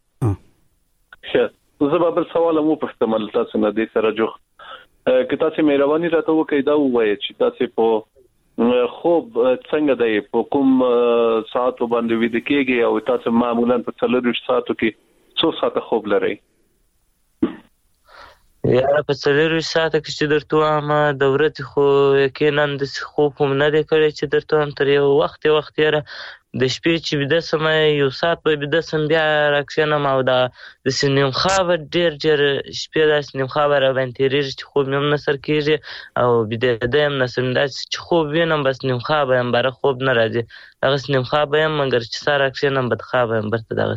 [SPEAKER 10] شه زه به بل سوال مو پښتمل تاسو نه دي سره جوخ که تاسو مهرباني راته وکړئ دا وایي چې تاسو په خوب څنګه دی په کوم ساعت باندې وید کېږي او تاسو معمولا په څلور ساعتو کې څو ساعت خوب لرئ؟
[SPEAKER 8] یاره په څلور ساعت کې چې درته ما د ورځې خو یقینا د خوب هم نه دی کړی چې درته هم تر یو وخت وخت یاره د شپې چې بده سم یو ساعت په بده سم بیا راکښنم او دا د سنیم خبر ډیر ډیر شپې د سنیم خبر باندې تیریږي چې خوب مې نه سر کېږي او بده دیم نسم دا چې خوب وینم بس نیم خبر هم بره خوب نه راځي هغه سنیم خبر هم مګر چې سره راکښنم بد خبر هم برته دغه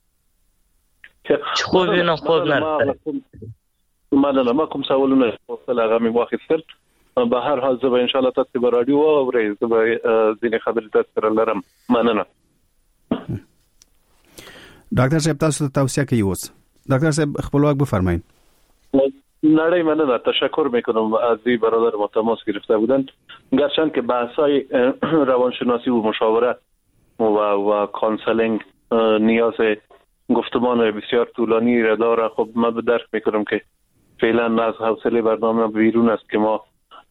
[SPEAKER 8] چې خوب وینم خوب نه راځي
[SPEAKER 10] مننه ما کوم سوالونه خپل هغه مې واخیستل به هر حال زه به ان شاء الله تاسو به رادیو اورئ زه به ځینې خبرې تاسو سره لرم. مننه.
[SPEAKER 4] ډاکټر صاحب تاسو ته توصیه کوي اوس ډاکټر صاحب خپلواک بفرمایید.
[SPEAKER 10] نړۍ مننه تشکر میکنم از این برادر ما تماس گرفته بودند گرچند که بحث‌های روانشناسی و مشاوره و و کانسلینگ نیاز گفتمان بسیار طولانی را داره. خب من به درک میکنم که فعلا از حوصله برنامه بیرون است که ما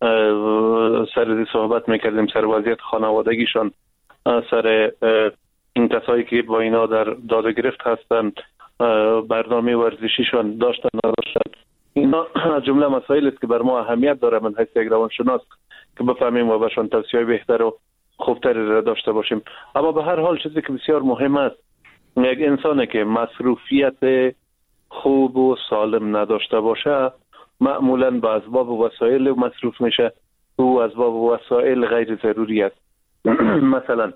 [SPEAKER 10] سر صحبت میکردیم سر وضعیت خانوادگیشان، سر این کسایی که با اینا در داده گرفت هستند، برنامه ورزشیشان داشتن نداشتن. اینا جمله مسائل است که بر ما اهمیت داره من حیث یک روانشناس که بفهمیم و بهشان توصیه بهتر و خوبتری را داشته باشیم. اما به هر حال چیزی که بسیار مهم است یک انسانی که مصروفیت خوب و سالم نداشته باشه معمولا به اسباب و وسایل مصروف میشه و اسباب و وسایل غیر ضروری است. مثلا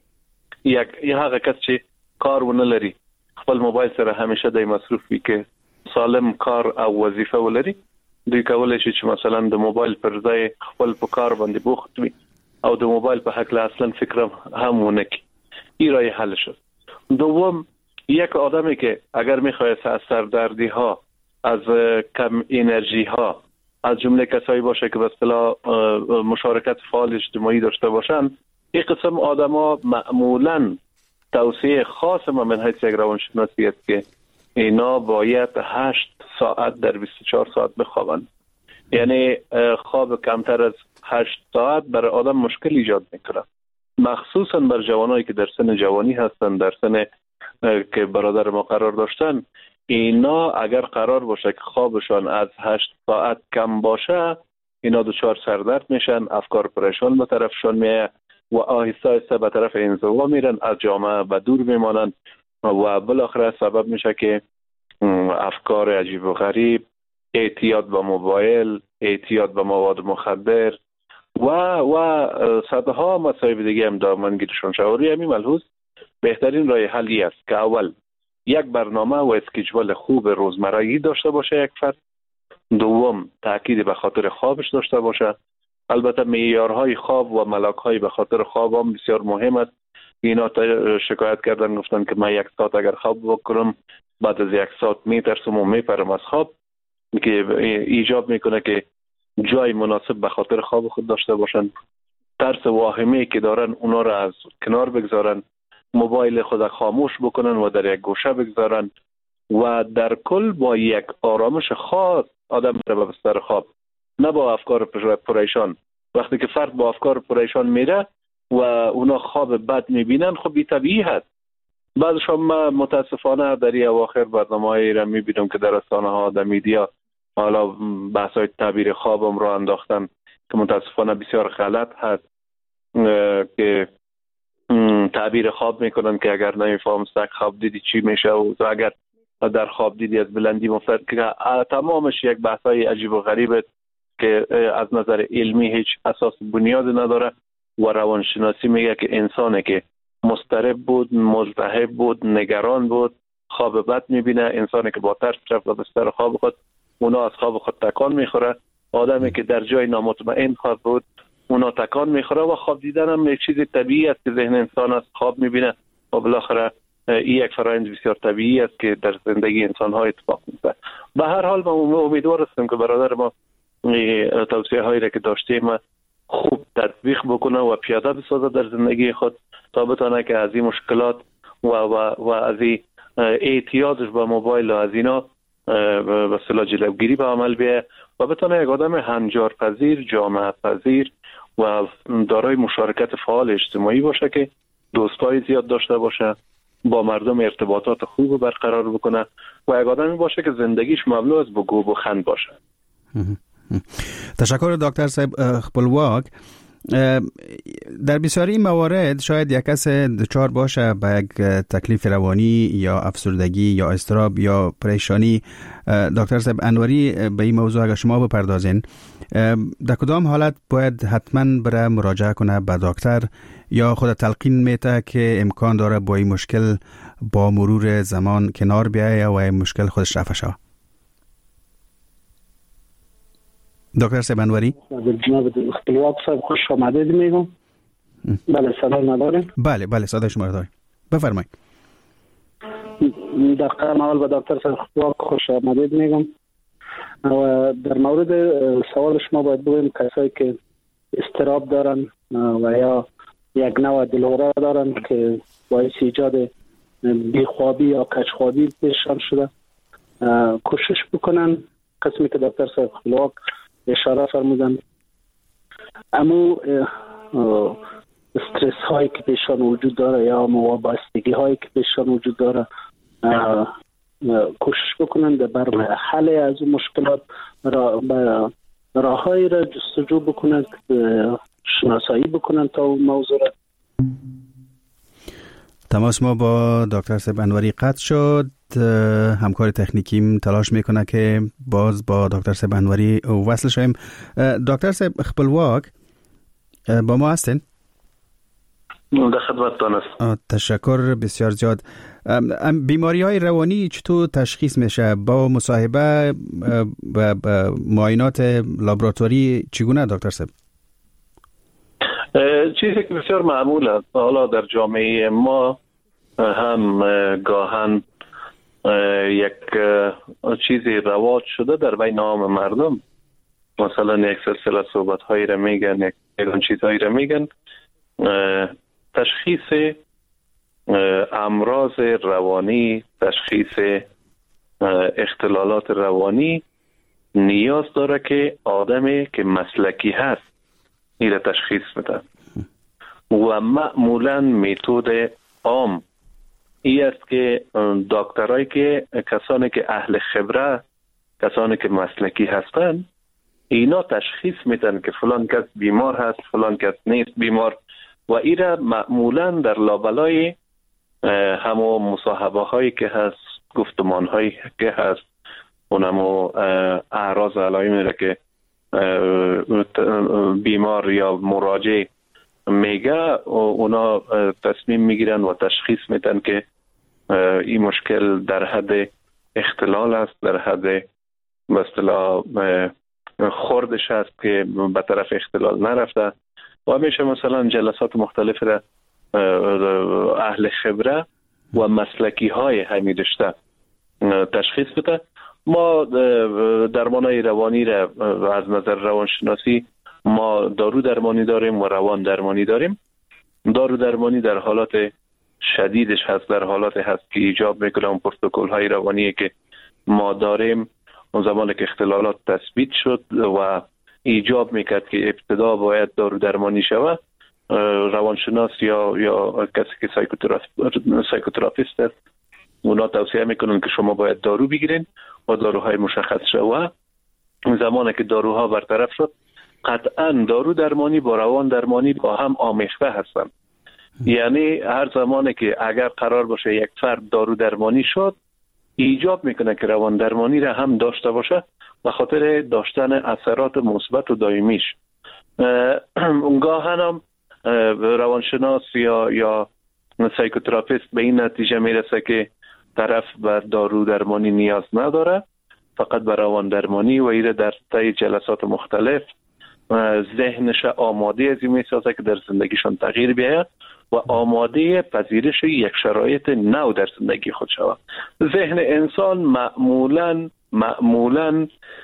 [SPEAKER 10] یک هغه کس چې کار ونه لري خپل موبایل سره همیشه دای مصروف وي که سالم کار او وظیفه ولري دوی کولای شي چې مثلا د موبایل پر ځای خپل په کار باندې بوخت وي او د موبایل په حق له اصلا فکر هم ونه کوي. این راه حل شد. دوم یک آدمی که اگر میخواهد از سردردی ها، از کم انرژی ها، از جمله کسایی باشه که به اصطلاح مشارکت فعال اجتماعی داشته باشن، این قسم آدما معمولا توصیه خاص ما من حیث یک روانشناسی است که اینا باید هشت ساعت در بیست و چهار ساعت بخوابند. یعنی خواب کمتر از هشت ساعت برای آدم مشکل ایجاد میکنه، مخصوصا بر جوانایی که در سن جوانی هستن، در سن که برادر ما قرار داشتن. اینا اگر قرار باشه که خوابشان از هشت ساعت کم باشه اینا دچار سردرد میشن، افکار پریشان به طرفشان میاد و آهسته آهسته به طرف انزوا میرن، از جامعه به دور میمانن و بالاخره سبب میشه که افکار عجیب و غریب، اعتیاد به موبایل، اعتیاد به مواد مخدر و و صدها مصائب دیگه هم دامنگیرشون شوری. همین ملحوظ بهترین راه حلی است که اول یک برنامه و اسکیجول خوب روزمرگی داشته باشه یک فرد. دوم تاکید به خاطر خوابش داشته باشه. البته معیارهای خواب و ملاک‌های به خاطر خواب هم بسیار مهم است. اینا شکایت کردن گفتن که من یک ساعت اگر خواب بکنم بعد از یک ساعت میترسم و میپرم از خواب، که ایجاب میکنه که جای مناسب به خاطر خواب خود داشته باشن. ترس واهمه‌ای که دارن اونا را از کنار بگذارن، موبایل خود خاموش بکنن و در یک گوشه بگذارن و در کل با یک آرامش خاص آدم را به بستر خواب، نه با افکار پریشان. وقتی که فرد با افکار پریشان میره و اونا خواب بد میبینن خب بی طبیعی هست. بعضش هم متاسفانه در این اواخر برنامه‌ای را میبینم که در رسانه ها در میدیا حالا بحث‌های تعبیر خوابم را انداختن که متاسفانه بسیار غلط هست، که تعبیر خواب میکنن که اگر نمیفهم سگ خواب دیدی چی میشه و اگر در خواب دیدی از بلندی مفترض، که تمامش یک بحث‌های عجیب و غریبه که از نظر علمی هیچ اساس بنیاد نداره. و روانشناسی میگه که انسانی که مضطرب بود، ملتهب بود، نگران بود، خواب بد میبینه. انسانی که با ترس رفت به بستر خواب خود اونا از خواب خود تکان میخوره. آدمی که در جای نامطمئن خواب بود اونا تکان میخوره و خواب دیدن هم یک چیز طبیعی است که ذهن انسان از خواب میبینه و بالاخره این یک فرآیند بسیار طبیعی است که در زندگی انسان ها اتفاق میفته. به هر حال ما امیدوار هستیم که برادر ما توصیه هایی را که داشتیم خوب تطبیق بکنه و پیاده بسازه در زندگی خود تا بتونه که از این مشکلات و و, و از این اعتیادش به موبایل و از اینا به اصطلاح جلوگیری به عمل بیاید و بتونه یک آدم هنجار پذیر، جامعه پذیر و دارای مشارکت فعال اجتماعی باشه که دوستای زیاد داشته باشه، با مردم ارتباطات خوب برقرار بکنه و یک آدمی باشه که زندگیش مملو از بگو و خند باشه.
[SPEAKER 4] تشکر دکتر صاحب خپلواک. در بسیاری موارد شاید یک کس دچار باشه به یک تکلیف روانی یا افسردگی یا اضطراب یا پریشانی. دکتر صاحب انوری به این موضوع اگر شما بپردازین، در کدام حالت باید حتما بره مراجعه کنه به دکتر یا خود تلقین میته که امکان داره با این مشکل با مرور زمان کنار بیایه و این مشکل خودش رفع شود؟ دکتر صاحب انوری.
[SPEAKER 5] جناب خپلواک صاحب خوش آمدید میگم. بله صدا نداریم؟
[SPEAKER 4] بله بله صدا شما رو داریم، بفرمایید.
[SPEAKER 5] در قدم اول به دکتر صاحب خپلواک خوش آمدید میگم و در مورد سوال شما باید بگویم کسایی که اضطراب دارن و یا یک نوع دلهره دارن که باعث ایجاد بیخوابی یا کجخوابی پیششان شده کوشش بکنن قسمی که دکتر صاحب خپلواک اشاره فرمودن، اما استرس هایی که پیشان وجود داره یا وابستگی هایی که پیشان وجود داره کوشش بکنن بر حل از اون مشکلات را راههایی را جستجو بکنن، شناسایی بکنن تا اون موضوع را.
[SPEAKER 4] تماس ما با دکتر صاحب انوری قطع شد. همکار تکنیکیم تلاش میکنه که باز با دکتر صاحب انوری وصل شویم. دکتر صاحب خپلواک با ما هستین؟
[SPEAKER 10] در خدمتتان هستم.
[SPEAKER 4] تشکر بسیار زیاد. بیماری های روانی چطور تشخیص میشه؟ با مصاحبه و معاینات لابراتواری چگونه دکتر صاحب؟
[SPEAKER 10] چیزی که بسیار معمول است حالا در جامعه ما هم گاهن یک چیزی رواج شده در بین عام مردم، مثلا یک سلسله صحبت هایی را میگن، یک یکان چیزهایی را میگن. تشخیص امراض روانی، تشخیص اختلالات روانی نیاز داره که آدمی که مسلکی هست این را تشخیص بده و معمولا متد عام این است که دکترایی که کسانی که اهل خبره، کسانی که مسلکی هستن، اینا تشخیص میدن که فلان کس بیمار هست، فلان کس نیست بیمار و این را معمولا در لابلای همو مصاحبه هایی که هست، گفتمان هایی که هست، اونمو اعراض علائمی را که بیمار یا مراجع میگه اونا تصمیم میگیرن و تشخیص میدن که این مشکل در حد اختلال است، در حد به اصطلاح خوردش است که به طرف اختلال نرفته و همیشه مثلا جلسات مختلف را اهل خبره و مسلکی های همین رشته تشخیص بده. ما درمانای روانی را از نظر روانشناسی ما دارو درمانی داریم و روان درمانی داریم. دارو درمانی در حالات شدیدش هست، در حالات هست که ایجاب میکنه اون پروتکل های روانی که ما داریم اون زمان که اختلالات تثبیت شد و ایجاب میکرد که ابتدا باید دارو درمانی شود، روانشناس یا یا کسی که سایکوتراپیست است اونا توصیه میکنن که شما باید دارو بگیرین و داروهای مشخص شود. زمانی که داروها برطرف شد قطعا دارو درمانی با روان درمانی با هم آمیخته هستن. یعنی هر زمانی که اگر قرار باشه یک فرد دارو درمانی شد ایجاب میکنه که روان درمانی را هم داشته باشه به خاطر داشتن اثرات مثبت و دائمیش. اونگاه هم روانشناس یا یا سایکوتراپیست به این نتیجه میرسه که طرف بر دارو درمانی نیاز نداره، فقط بر روان درمانی و ایره در طی جلسات مختلف ذهنش آماده از این میسازه که در زندگیشان تغییر بیاید و آماده پذیرش یک شرایط نو در زندگی خود شود. ذهن انسان معمولاً معمولاً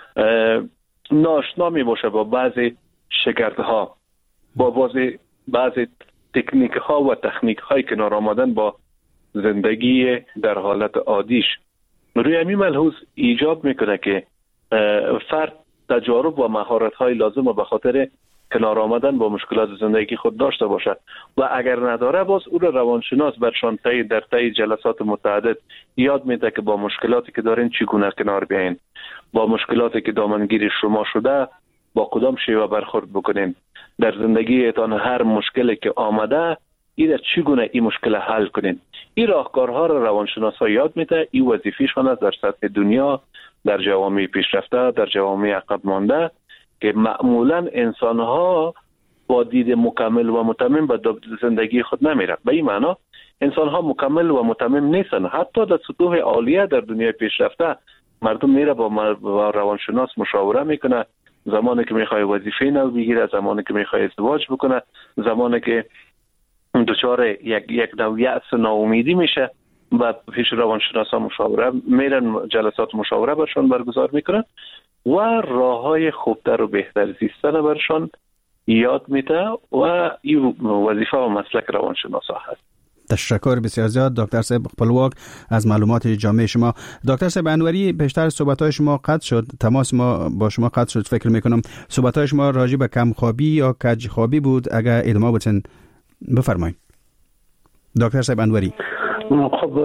[SPEAKER 10] ناشنا می باشه با بعضی شگردها، با بعضی بعضی تکنیک ها و تکنیک های کنار آمدن با زندگی در حالت عادیش. روی همین ملحوظ ایجاب میکنه که فرد تجارب و مهارت های لازم و به خاطر کنار آمدن با مشکلات زندگی خود داشته باشد و اگر نداره باز او را روانشناس برشان طی در طی جلسات متعدد یاد میده که با مشکلاتی که دارین چگونه کنار بیاین، با مشکلاتی که دامنگیر شما شده با کدام شیوه برخورد بکنین، در زندگیتان هر مشکلی که آمده این چگونه این مشکل حل کنین. این راهکارها را روانشناسا یاد میده. این وظیفه‌شان است در سطح دنیا، در جوامع پیشرفته، در جوامع عقب مانده که معمولا انسانها با دید مکمل و متمم به زندگی خود نمیرن. به این معنا انسانها مکمل و متمم نیستن. حتی در سطوح عالیه در دنیای پیشرفته مردم میره با, با روانشناس مشاوره میکنه، زمانی که میخواد وظیفه نو بگیره، زمانی که میخواد ازدواج بکنه، زمانی که دچار یک یک نوع یأس و ناامیدی میشه و پیش روانشناسا مشاوره میرن، جلسات مشاوره برشان برگزار میکنن و راههای خوبتر و بهتر زیستن برشان یاد میده و این وظیفه و مسلک روانشناسا هست.
[SPEAKER 4] تشکر بسیار زیاد دکتر صاحب خپلواک از معلومات جامع شما. دکتر صاحب انوری، بیشتر صحبت‌های شما قطع شد، تماس ما با شما قطع شد. فکر میکنم صحبت‌های شما راجع به کم خوابی یا کج خوابی بود. اگر ادامه بدین بفرمایید دکتر صاحب انوری.
[SPEAKER 5] خب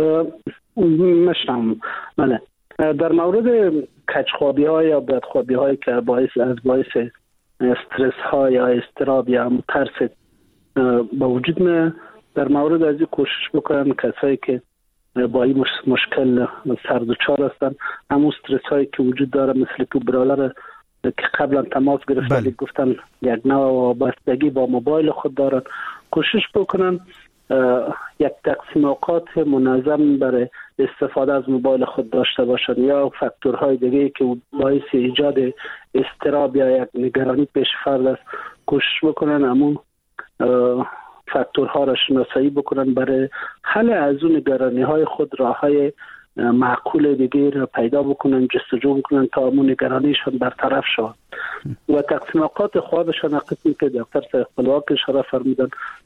[SPEAKER 5] مشتم بله، در مورد کجخوابی ها یا بدخوابی هایی که باعث از باعث استرس ها یا اضطراب یا ترس با وجود می، در مورد از این کوشش بکنن کسایی که با این مشکل سردوچار هستن، همون استرس هایی که وجود داره مثل که برالر که قبلا تماس گرفتن بله. گفتن یک نوع وابستگی با موبایل خود دارن، کوشش بکنن یک تقسیم اوقات منظم برای استفاده از موبایل خود داشته باشند یا فاکتورهای دیگه که باعث ایجاد اضطراب یا یک نگرانی پیش فرد است کوشش بکنن همون فاکتورها را شناسایی بکنن برای حل از اون نگرانی های خود راههای معقول دیگه را پیدا بکنن، جستجو بکنن تا همون نگرانیشان برطرف شود و تقسیم اوقات خوابشان قسمی که دکتر صاحب خپلواک اشاره فرمودن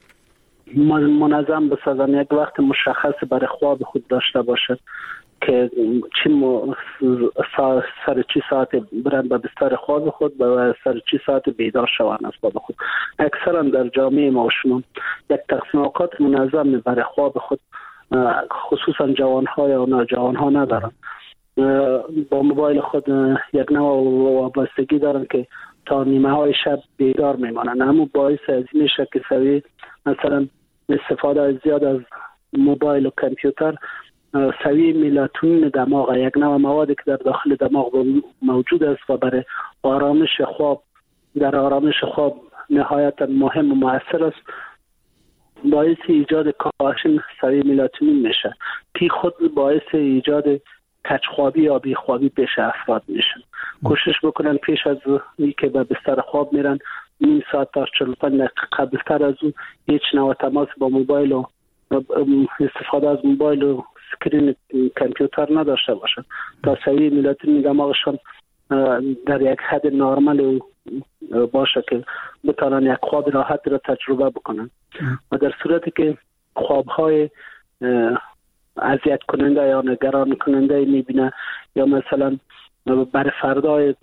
[SPEAKER 5] منظم بسازن، یک وقت مشخص برای خواب خود داشته باشد که چی م... سر چی ساعت برند به بستر خواب خود و سر چی ساعت بیدار شوند از خواب خود. اکثرا در جامعه ما شما یک تقسیم اوقات منظم برای خواب خود خصوصا جوان‌ها یا نوجوان‌ها ندارن، با موبایل خود یک نوع وابستگی دارن که تا نیمه های شب بیدار میمانن. همون باعث از این میشه که سوی مثلا استفاده زیاد از موبایل و کامپیوتر سوی ملاتونین دماغ، یک نوع موادی که در داخل دماغ موجود است و برای آرامش خواب در آرامش خواب نهایت مهم و مؤثر است، باعث ایجاد کاهش سوی ملاتونین میشه که خود باعث ایجاد کجخوابی یا بیخوابی پیش افراد میشن. کوشش بکنن پیش از اینکه به بستر خواب میرن نیم ساعت تا چهل و پنج دقیقه قبلتر از اون هیچ نوع تماس با موبایل و استفاده از موبایل و سکرین کامپیوتر نداشته باشن تا سوی ملاتونین دماغشان در یک حد نرمال باشه که بتونن یک خواب راحت را تجربه بکنن. و در صورتی که خوابهای اذیت کننده یا نگران کننده میبینه یا مثلا برای فردای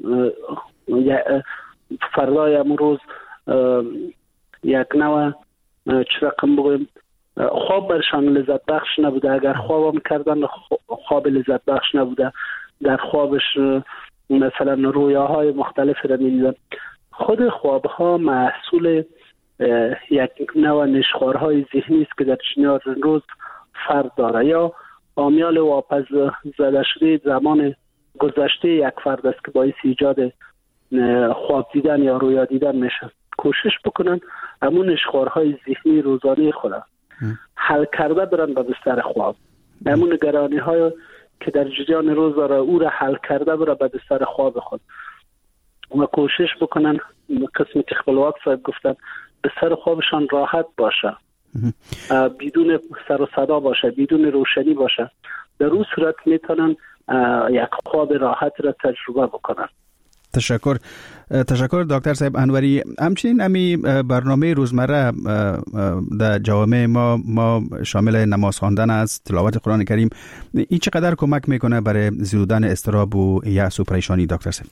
[SPEAKER 5] فردای امروز یک نوع چه رقم بگویم خواب برشان لذت بخش نبوده، اگر خوابم کردن خواب لذت بخش نبوده، در خوابش مثلا رویاهای مختلف را میدیدن. خود خوابها محصول یک نوع نشخوارهای ذهنی است که در جریان روز فرد داره یا آمیال واپس زده شده زمان گذشته یک فرد است که باعث ایجاد خواب دیدن یا رویا دیدن میشه. کوشش بکنن همون نشخوارهای ذهنی روزانه خود حل کرده برن به بستر خواب، همون نگرانی های که در جریان روز داره او را حل کرده برن به بستر خواب خود و کوشش بکنن قسمی که خپلواک صاحب گفتن بستر خوابشان راحت باشه بدون سر و صدا باشه، بدون روشنی باشه، در اون صورت میتونن یک خواب راحت را تجربه بکنن.
[SPEAKER 4] تشکر تشکر دکتر صاحب انوری. همچنین امی برنامه روزمره در جوامع ما ما شامل نماز خواندن است، تلاوت قرآن کریم، این چقدر کمک میکنه برای زیودن اضطراب و یأس و پریشانی دکتر صاحب؟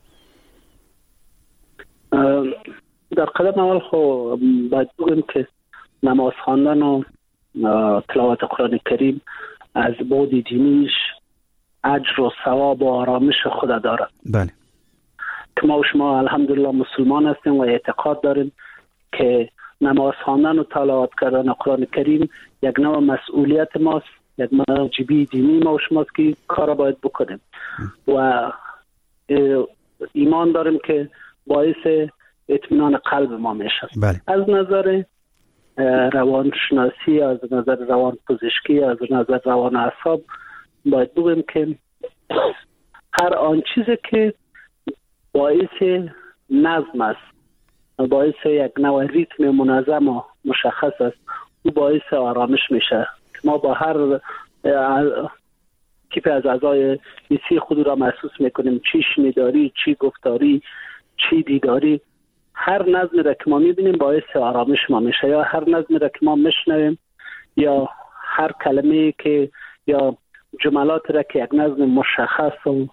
[SPEAKER 5] در قدم اول خو باید بگیم که نماز خواندن و تلاوت قرآن کریم از بعد دینیش اجر و ثواب و آرامش خود داره.
[SPEAKER 4] بله.
[SPEAKER 5] که ما و شما الحمدلله مسلمان هستیم و اعتقاد داریم که نماز خواندن و تلاوت کردن قرآن کریم یک نوع مسئولیت ماست، یک واجبی دینی ما و شماست که کار باید بکنیم و ایمان داریم که باعث اطمینان قلب ما میشه.
[SPEAKER 4] بله.
[SPEAKER 5] از نظر روانشناسی، از نظر روان پزشکی، از نظر روان اعصاب باید بگیم که هر آن چیزی که باعث نظم است، باعث یک نوع ریتم منظم و مشخص است، او باعث آرامش میشه. ما با هر تیپ از اعضای حسی خود را محسوس میکنیم، چی شنیداری، چی گفتاری، چی دیداری، هر نظمی را که ما میبینیم باعث آرامش ما میشه، یا هر نظمی را که ما میشنویم یا هر کلمه که یا جملات را که یک نظم مشخص و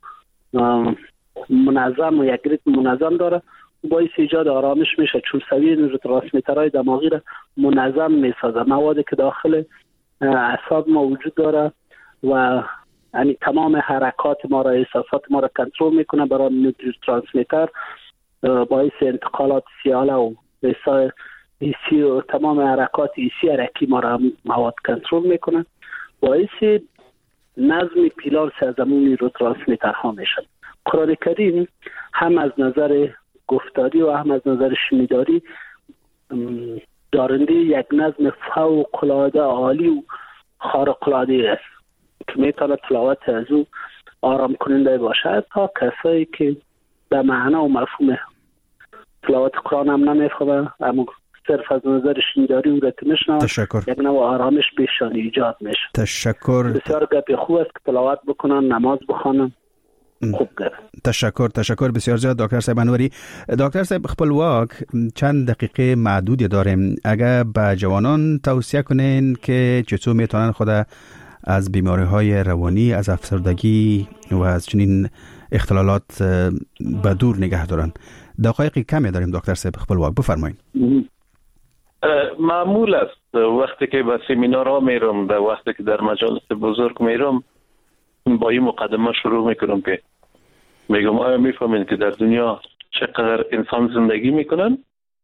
[SPEAKER 5] منظم و یک ریتم منظم داره باعث ایجاد آرامش میشه، چون سویه نوروترانسمیترهای دماغی را منظم میسازه، موادی که داخل اعصاب ما وجود داره و یعنی تمام حرکات ما را، احساسات ما را کنترل میکنه. برای نوروترانسمیتر باعث انتقالات سیاله و حسی و تمام حرکات حسی حرکی ما را مواد کنترل میکنه، باعث نظم پیلار سرزمین نوروترانسمیترها میشه. قرآن کریم هم از نظر گفتاری و هم از نظر شنیداری دارنده یک نظم فوق العاده عالی و خارق العاده است که میتونه تلاوت از او آرام کننده باشد تا کسایی که به معنا و مفهوم تلاوت قرآن هم نمیفهمه اما صرف از نظر شنیداری او را که میشنوه یک نوع آرامش بیشانی ایجاد میشه.
[SPEAKER 4] تشکر.
[SPEAKER 5] بسیار گپ خوب است که تلاوت بکنن، نماز بخوانن. خوب گره.
[SPEAKER 4] تشکر تشکر بسیار زیاد دکتر صاحب انوری. دکتر صاحب خپلواک چند دقیقه معدودی داریم، اگر به جوانان توصیه کنین که چطور میتونن خود از بیماری های روانی، از افسردگی و از چنین اختلالات به دور نگه دارن، دقایق کمی داریم دکتر صاحب خپلواک، بفرمایید.
[SPEAKER 10] معمول است وقتی که به سمینارها میرم، در وقتی که در مجالس بزرگ میرم، با این مقدمه شروع میکنم که میگم آیا میفهمین که در دنیا چقدر انسان زندگی میکنن؟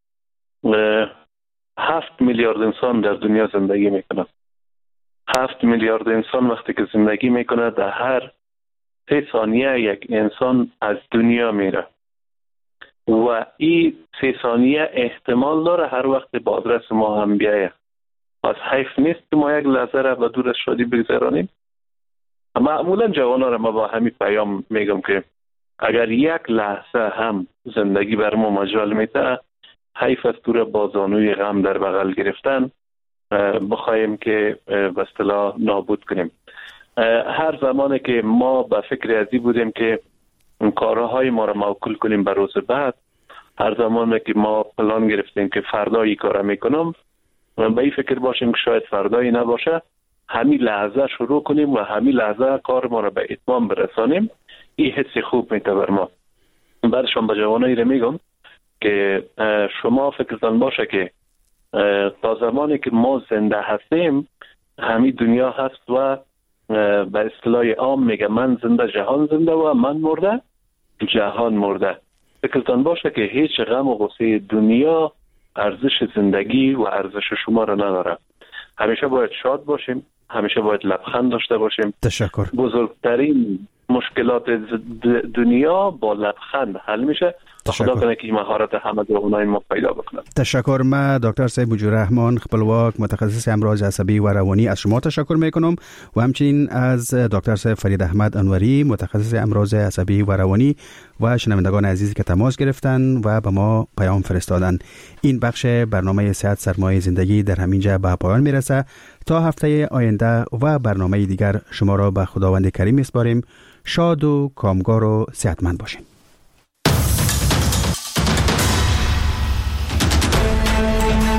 [SPEAKER 10] هفت میلیارد انسان در دنیا زندگی میکنن. هفت میلیارد انسان وقتی که زندگی میکنه، در هر سه ثانیه یک انسان از دنیا میره و این سه ثانیه احتمال داره هر وقت به آدرس ما هم بیایه. از حیف نیست که ما یک لحظه را به دور از شادی بگذرانیم. معمولا جوانا را ما با همین پیام میگم که اگر یک لحظه هم زندگی بر ما مجال میده، حیف است تو را با زانوی غم در بغل گرفتن بخوایم که به اصطلاح نابود کنیم. هر زمانی که ما به فکر ازی بودیم که کارهای ما را موکول کنیم به روز بعد، هر زمانی که ما پلان گرفتیم که فردا این کار میکنم و به این فکر باشیم که شاید فردایی نباشه، همین لحظه شروع کنیم و همین لحظه کار ما را به اتمام برسانیم. این حس خوب میده بر ما. بعدشون به جوانایی را میگم که شما فکرتان باشه که تا زمانی که ما زنده هستیم همین دنیا هست و به اصطلاح عام میگه من زنده جهان زنده و من مرده جهان مرده. فکرتان باشه که هیچ غم و غصه دنیا ارزش زندگی و ارزش شما را نداره. همیشه باید شاد باشیم، همیشه باید لبخند داشته باشیم.
[SPEAKER 4] تشکر.
[SPEAKER 10] بزرگترین مشکلات دنیا با لبخند حل میشه خدا کنه که مهارت همه دوغونای ما پیدا بکنه.
[SPEAKER 4] تشکر. ما دکتر صاحب وجود رحمان خپلواک متخصص امراض عصبی و روانی از شما تشکر میکنم و همچنین از دکتر صاحب فرید احمد انوری متخصص امراض عصبی و روانی و شنوندگان عزیزی که تماس گرفتن و به ما پیام فرستادن. این بخش برنامه صحت سرمایه زندگی در همینجا به پایان میرسه. تا هفته آینده و برنامه دیگر شما را به خداوند کریم میسپاریم. شاد و کامگار و صحتمند باشین.